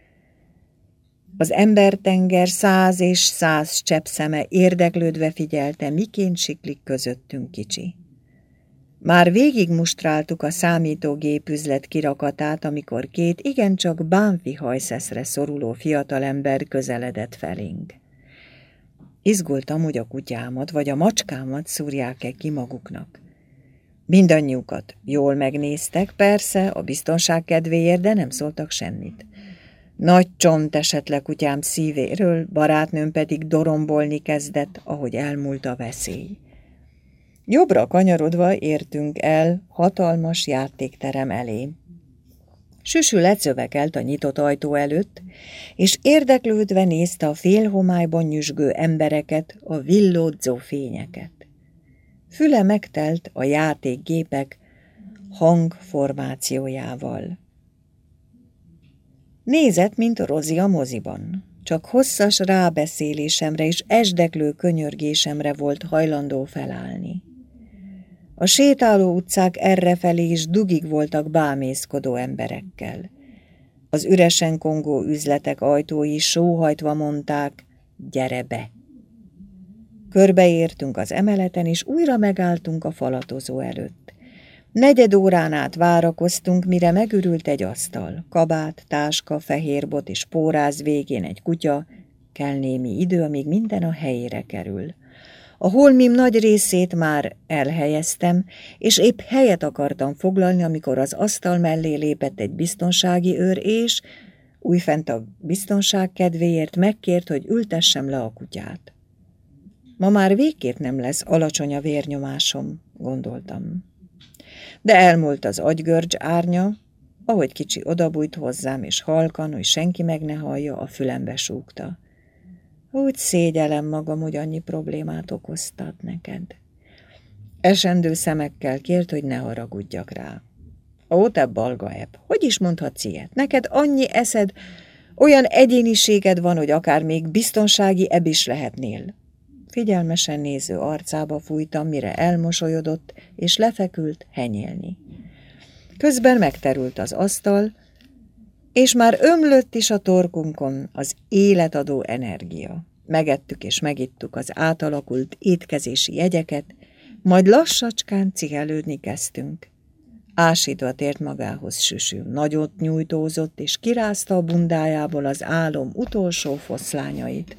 A: Az embertenger száz és száz cseppszeme érdeklődve figyelte, miként siklik közöttünk kicsi. Már végigmustráltuk a számítógép üzlet kirakatát, amikor két igencsak bánfi hajszeszre szoruló fiatalember közeledett felénk. Izgultam, hogy a kutyámat vagy a macskámat szúrják-e ki maguknak. Mindannyiukat jól megnéztek, persze, a biztonság kedvéért, de nem szóltak semmit. Nagy csont esett le kutyám szívéről, barátnőm pedig dorombolni kezdett, ahogy elmúlt a veszély. Jobbra kanyarodva értünk el hatalmas játékterem elé. Süsű lecövekelt a nyitott ajtó előtt, és érdeklődve nézte a félhomályban nyüzsgő embereket, a villódzó fényeket. Füle megtelt a játékgépek hangformációjával. Nézett, mint Rozi a moziban. Csak hosszas rábeszélésemre és esdeklő könyörgésemre volt hajlandó felállni. A sétáló utcák errefelé is dugig voltak bámészkodó emberekkel. Az üresen kongó üzletek ajtói sóhajtva mondták, gyere be! Körbeértünk az emeleten, és újra megálltunk a falatozó előtt. Negyed órán át várakoztunk, mire megürült egy asztal. Kabát, táska, fehérbot és póráz végén egy kutya. Kell némi idő, amíg minden a helyére kerül. A holmim nagy részét már elhelyeztem, és épp helyet akartam foglalni, amikor az asztal mellé lépett egy biztonsági őr, és újfent a biztonság kedvéért megkért, hogy ültessem le a kutyát. Ma már végképp nem lesz alacsony a vérnyomásom, gondoltam. De elmúlt az agygörcs árnya, ahogy kicsi odabújt hozzám, és halkan, hogy senki meg ne hallja, a fülembe súgta. Úgy szégyellem magam, hogy annyi problémát okoztat neked. Esendő szemekkel kért, hogy ne haragudjak rá. Ó, te balga ebb, hogy is mondhatsz ilyet? Neked annyi eszed, olyan egyéniséged van, hogy akár még biztonsági ebb is lehetnél. Figyelmesen néző arcába fújtam, mire elmosolyodott, és lefekült henyélni. Közben megterült az asztal, és már ömlött is a torkunkon az életadó energia. Megettük és megittuk az átalakult étkezési jegyeket, majd lassacskán cihelődni kezdtünk. Ásítva tért magához Süsű, nagyot nyújtózott, és kirázta a bundájából az álom utolsó foszlányait.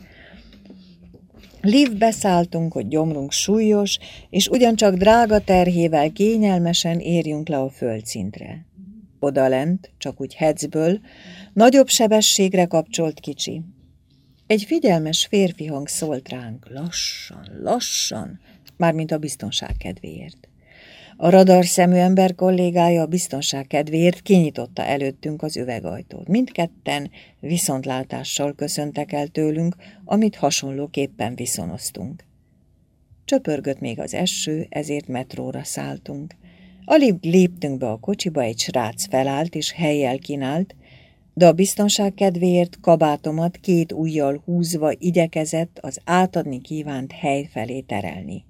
A: Liftbe szálltunk, hogy gyomrunk súlyos, és ugyancsak drága terhével kényelmesen érjünk le a földszintre. Odalent, csak úgy hecből, nagyobb sebességre kapcsolt kicsi. Egy figyelmes férfi hang szólt ránk, lassan, lassan, mármint a biztonság kedvéért. A radar szemű ember kollégája a biztonság kedvéért kinyitotta előttünk az üvegajtót. Mindketten viszontlátással köszöntek el tőlünk, amit hasonlóképpen viszonoztunk. Csöpörgött még az eső, ezért metróra szálltunk. Alig léptünk be a kocsiba, egy srác felállt és helyjel kínált, de a biztonság kedvéért kabátomat két ujjal húzva igyekezett az átadni kívánt hely felé terelni.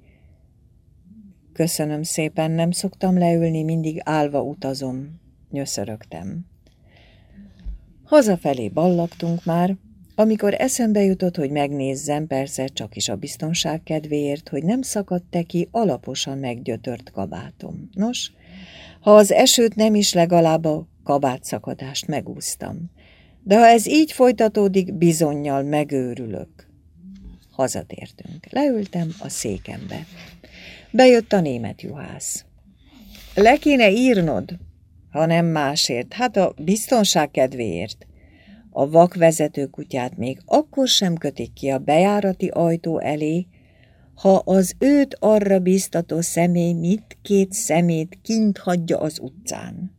A: Köszönöm szépen, nem szoktam leülni, mindig állva utazom, nyöszörögtem. Hazafelé ballagtunk már, amikor eszembe jutott, hogy megnézzem, persze csak is a biztonság kedvéért, hogy nem szakadt-e ki alaposan meggyötört kabátom. Nos, ha az esőt nem is, legalább a kabátszakadást megúsztam. De ha ez így folytatódik, bizonnyal megőrülök. Hazatértünk. Leültem a székembe. Bejött a német juhász. Le kéne írnod, ha nem másért, hát a biztonság kedvéért. A vakvezető kutyát még akkor sem kötik ki a bejárati ajtó elé, ha az őt arra bíztató személy mindkét szemét kint hagyja az utcán.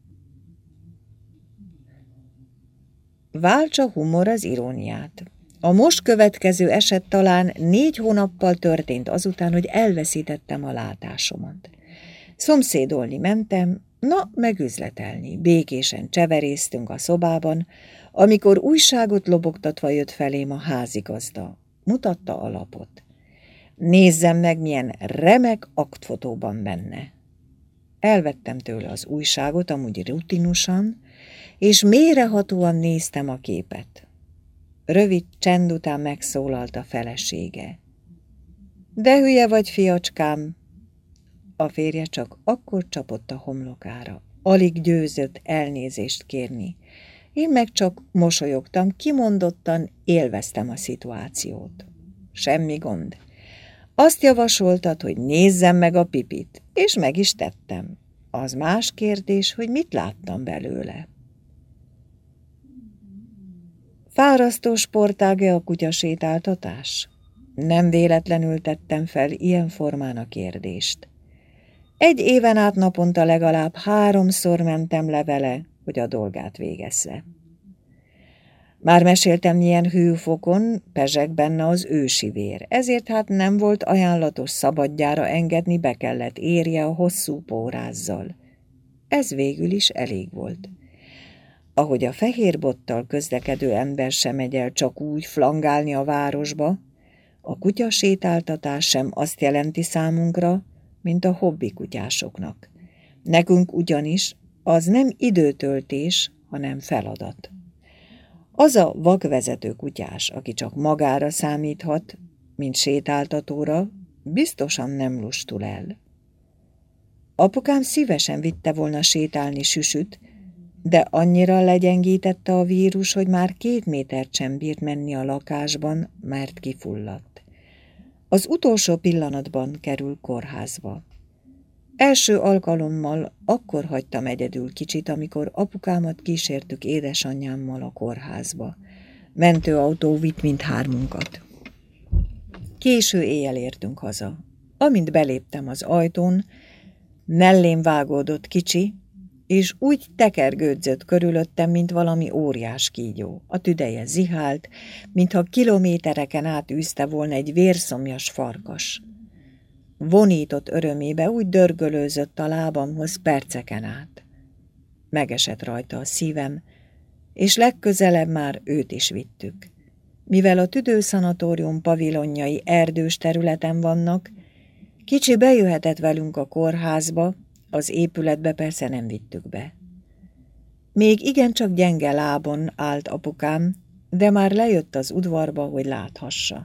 A: Váltsa humor az iróniát. A most következő eset talán négy hónappal történt azután, hogy elveszítettem a látásomat. Szomszédolni mentem, na, megüzletelni. Békésen cseverésztünk a szobában, amikor újságot lobogtatva jött felém a házigazda. Mutatta a lapot. Nézzem meg, milyen remek aktfotóban benne. Elvettem tőle az újságot, amúgy rutinusan, és mélyrehatóan néztem a képet. Rövid csend után megszólalt a felesége. De hülye vagy, fiacskám! A férje csak akkor csapott a homlokára. Alig győzött elnézést kérni. Én meg csak mosolyogtam, kimondottan élveztem a szituációt. Semmi gond. Azt javasoltad, hogy nézzem meg a pipit, és meg is tettem. Az más kérdés, hogy mit láttam belőle. Fárasztó sportág-e a kutyasétáltatás? Nem véletlenül tettem fel ilyen formán a kérdést. Egy éven át naponta legalább háromszor mentem le vele, hogy a dolgát végezze. Már meséltem, milyen hőfokon pezseg benne az ősi vér, ezért hát nem volt ajánlatos szabadjára engedni, be kellett érje a hosszú pórázzal. Ez végül is elég volt. Ahogy a fehér bottal közlekedő ember sem megy el csak úgy flangálni a városba, a kutyasétáltatás sem azt jelenti számunkra, mint a hobbi kutyásoknak. Nekünk ugyanis az nem időtöltés, hanem feladat. Az a vakvezető kutyás, aki csak magára számíthat, mint sétáltatóra, biztosan nem lustul el. Apukám szívesen vitte volna sétálni Süsüt, de annyira legyengítette a vírus, hogy már két métert sem bírt menni a lakásban, mert kifulladt. Az utolsó pillanatban kerül kórházba. Első alkalommal akkor hagytam egyedül kicsit, amikor apukámat kísértük édesanyámmal a kórházba. Mentőautó vitt mindhármunkat. Késő éjjel értünk haza. Amint beléptem az ajtón, mellém vágódott kicsi, és úgy tekergődzött körülöttem, mint valami óriás kígyó. A tüdeje zihált, mintha kilométereken át űzte volna egy vérszomjas farkas. Vonított örömébe úgy dörgölőzött a lábamhoz perceken át. Megesett rajta a szívem, és legközelebb már őt is vittük. Mivel a tüdőszanatórium pavilonjai erdős területen vannak, kicsi bejöhetett velünk a kórházba, az épületbe persze nem vittük be. Még igencsak gyenge lábon állt apukám, de már lejött az udvarba, hogy láthassa.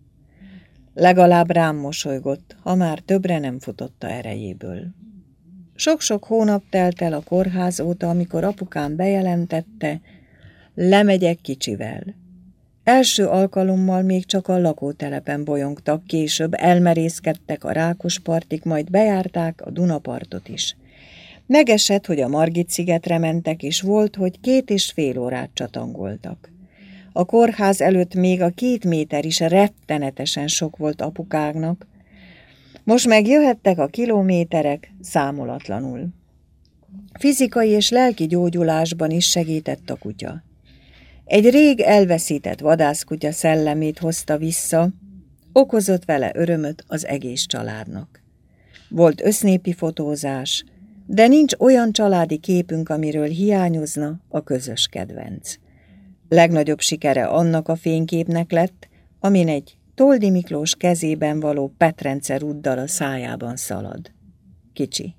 A: Legalább rám mosolygott, ha már többre nem futotta erejéből. Sok-sok hónap telt el a kórház óta, amikor apukám bejelentette, lemegyek kicsivel. Első alkalommal még csak a lakótelepen bolyongtak, később elmerészkedtek a Rákospartig, majd bejárták a Dunapartot is. Megesett, hogy a Margit-szigetre mentek, és volt, hogy két és fél órát csatangoltak. A kórház előtt még a két méter is rettenetesen sok volt apukáknak. Most meg jöhettek a kilométerek számolatlanul. Fizikai és lelki gyógyulásban is segített a kutya. Egy rég elveszített vadászkutya szellemét hozta vissza, okozott vele örömöt az egész családnak. Volt össznépi fotózás, de nincs olyan családi képünk, amiről hiányozna a közös kedvenc. Legnagyobb sikere annak a fényképnek lett, amin egy Toldi Miklós kezében való Petrence ruddal a szájában szalad. Kicsi.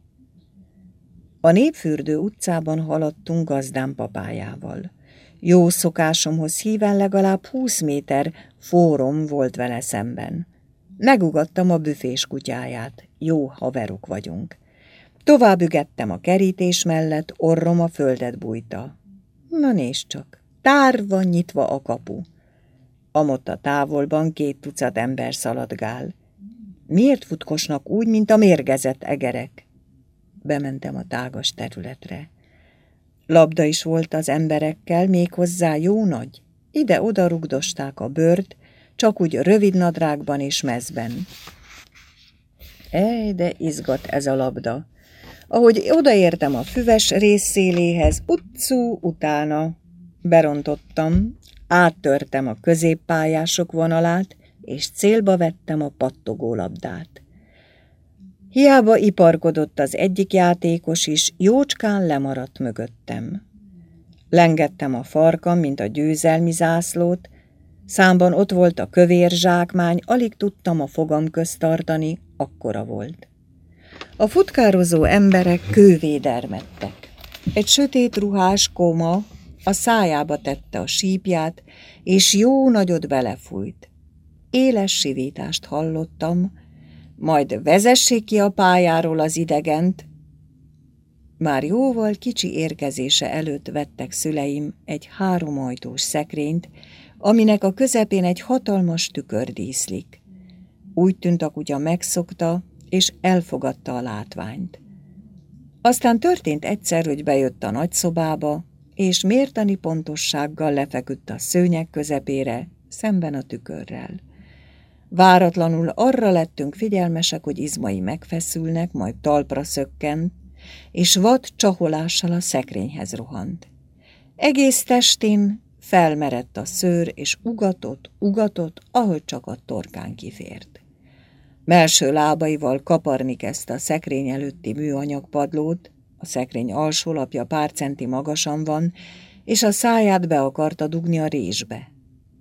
A: A Népfürdő utcában haladtunk gazdám papájával. Jó szokásomhoz híven legalább húsz méter fórom volt vele szemben. Megugattam a büfés kutyáját, jó haverok vagyunk. Tovább ügettem a kerítés mellett, orrom a földet bújta. Na nézd csak, tárva nyitva a kapu. Amott a távolban két tucat ember szaladgál. Miért futkosnak úgy, mint a mérgezett egerek? Bementem a tágas területre. Labda is volt az emberekkel, méghozzá jó nagy. Ide-oda rugdosták a bőrt, csak úgy rövid nadrágban és mezben. Ej, de izgat ez a labda. Ahogy odaértem a füves részszéléhez, utcú utána berontottam, áttörtem a középpályások vonalát, és célba vettem a pattogó labdát. Hiába iparkodott az egyik játékos is, jócskán lemaradt mögöttem. Lengettem a farkam, mint a győzelmi zászlót, számban ott volt a kövér zsákmány, alig tudtam a fogam közt tartani, akkora volt. A futkározó emberek kővédermedtek. Egy sötét ruhás koma a szájába tette a sípját, és jó nagyot belefújt. Éles sivítást hallottam, majd vezessék ki a pályáról az idegent. Már jóval kicsi érkezése előtt vettek szüleim egy háromajtós szekrényt, aminek a közepén egy hatalmas tükör díszlik. Úgy tűnt, a kutya megszokta, és elfogadta a látványt. Aztán történt egyszer, hogy bejött a nagyszobába, és mértani pontossággal lefeküdt a szőnyeg közepére, szemben a tükörrel. Váratlanul arra lettünk figyelmesek, hogy izmai megfeszülnek, majd talpra szökkent, és vad csaholással a szekrényhez rohant. Egész testén felmerett a szőr, és ugatott, ugatott, ahogy csak a torkán kifért. Mellső lábaival kaparni kezdte a szekrény előtti műanyag padlót, a szekrény alsó lapja pár centi magasan van, és a száját be akarta dugni a résbe.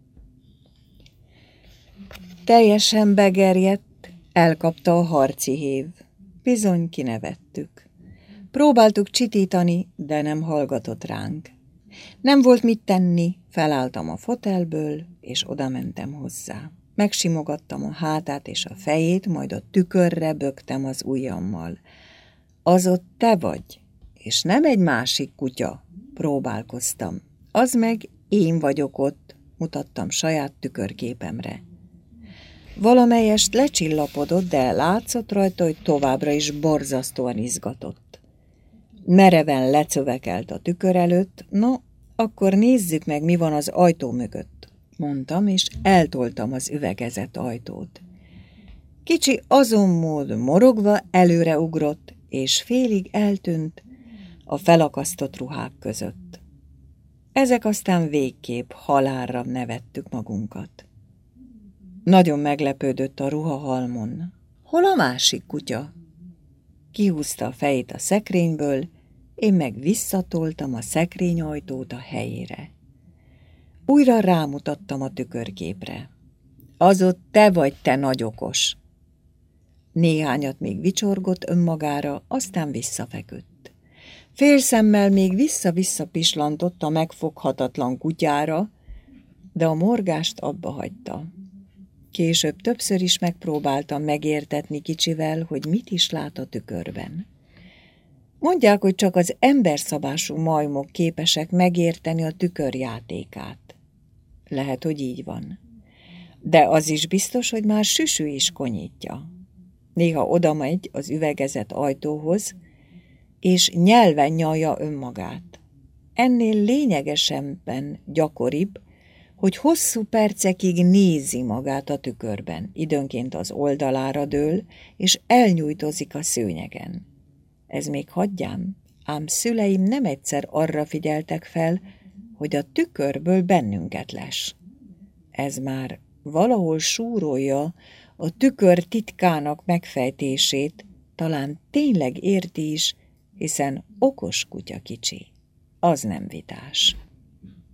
A: Teljesen begerjedt, elkapta a harci hév. Bizony kinevettük. Próbáltuk csitítani, de nem hallgatott ránk. Nem volt mit tenni, felálltam a fotelből, és odamentem hozzá. Megsimogattam a hátát és a fejét, majd a tükörre böktem az ujjammal. Az ott te vagy, és nem egy másik kutya, próbálkoztam. Az meg én vagyok ott, mutattam saját tükörképemre. Valamelyest lecsillapodott, de látszott rajta, hogy továbbra is borzasztóan izgatott. Mereven lecövekelt a tükör előtt, no, akkor nézzük meg, mi van az ajtó mögött, mondtam, és eltoltam az üvegezett ajtót. Kicsi azon mód morogva előreugrott, és félig eltűnt a felakasztott ruhák között. Ezek aztán végképp halálra nevettük magunkat. Nagyon meglepődött a ruhahalmon. Hol a másik kutya? Kihúzta a fejét a szekrényből, én meg visszatoltam a szekrényajtót a helyére. Újra rámutattam a tükörképre. Az ott te vagy, te nagy okos. Néhányat még vicsorgott önmagára, aztán visszafeküdt. Félszemmel még vissza-vissza pislantott a megfoghatatlan kutyára, de a morgást abba hagyta. Később többször is megpróbáltam megértetni kicsivel, hogy mit is lát a tükörben. Mondják, hogy csak az emberszabású majmok képesek megérteni a tükör játékát. Lehet, hogy így van. De az is biztos, hogy már Süsü is konyítja. Néha odamegy az üvegezett ajtóhoz, és nyelven nyalja önmagát. Ennél lényegesebben gyakoribb, hogy hosszú percekig nézi magát a tükörben, időnként az oldalára dől, és elnyújtózik a szőnyegen. Ez még hagyjám, ám szüleim nem egyszer arra figyeltek fel, hogy a tükörből bennünket les. Ez már valahol súrolja a tükör titkának megfejtését, talán tényleg érti is, hiszen okos kutya kicsi, az nem vitás.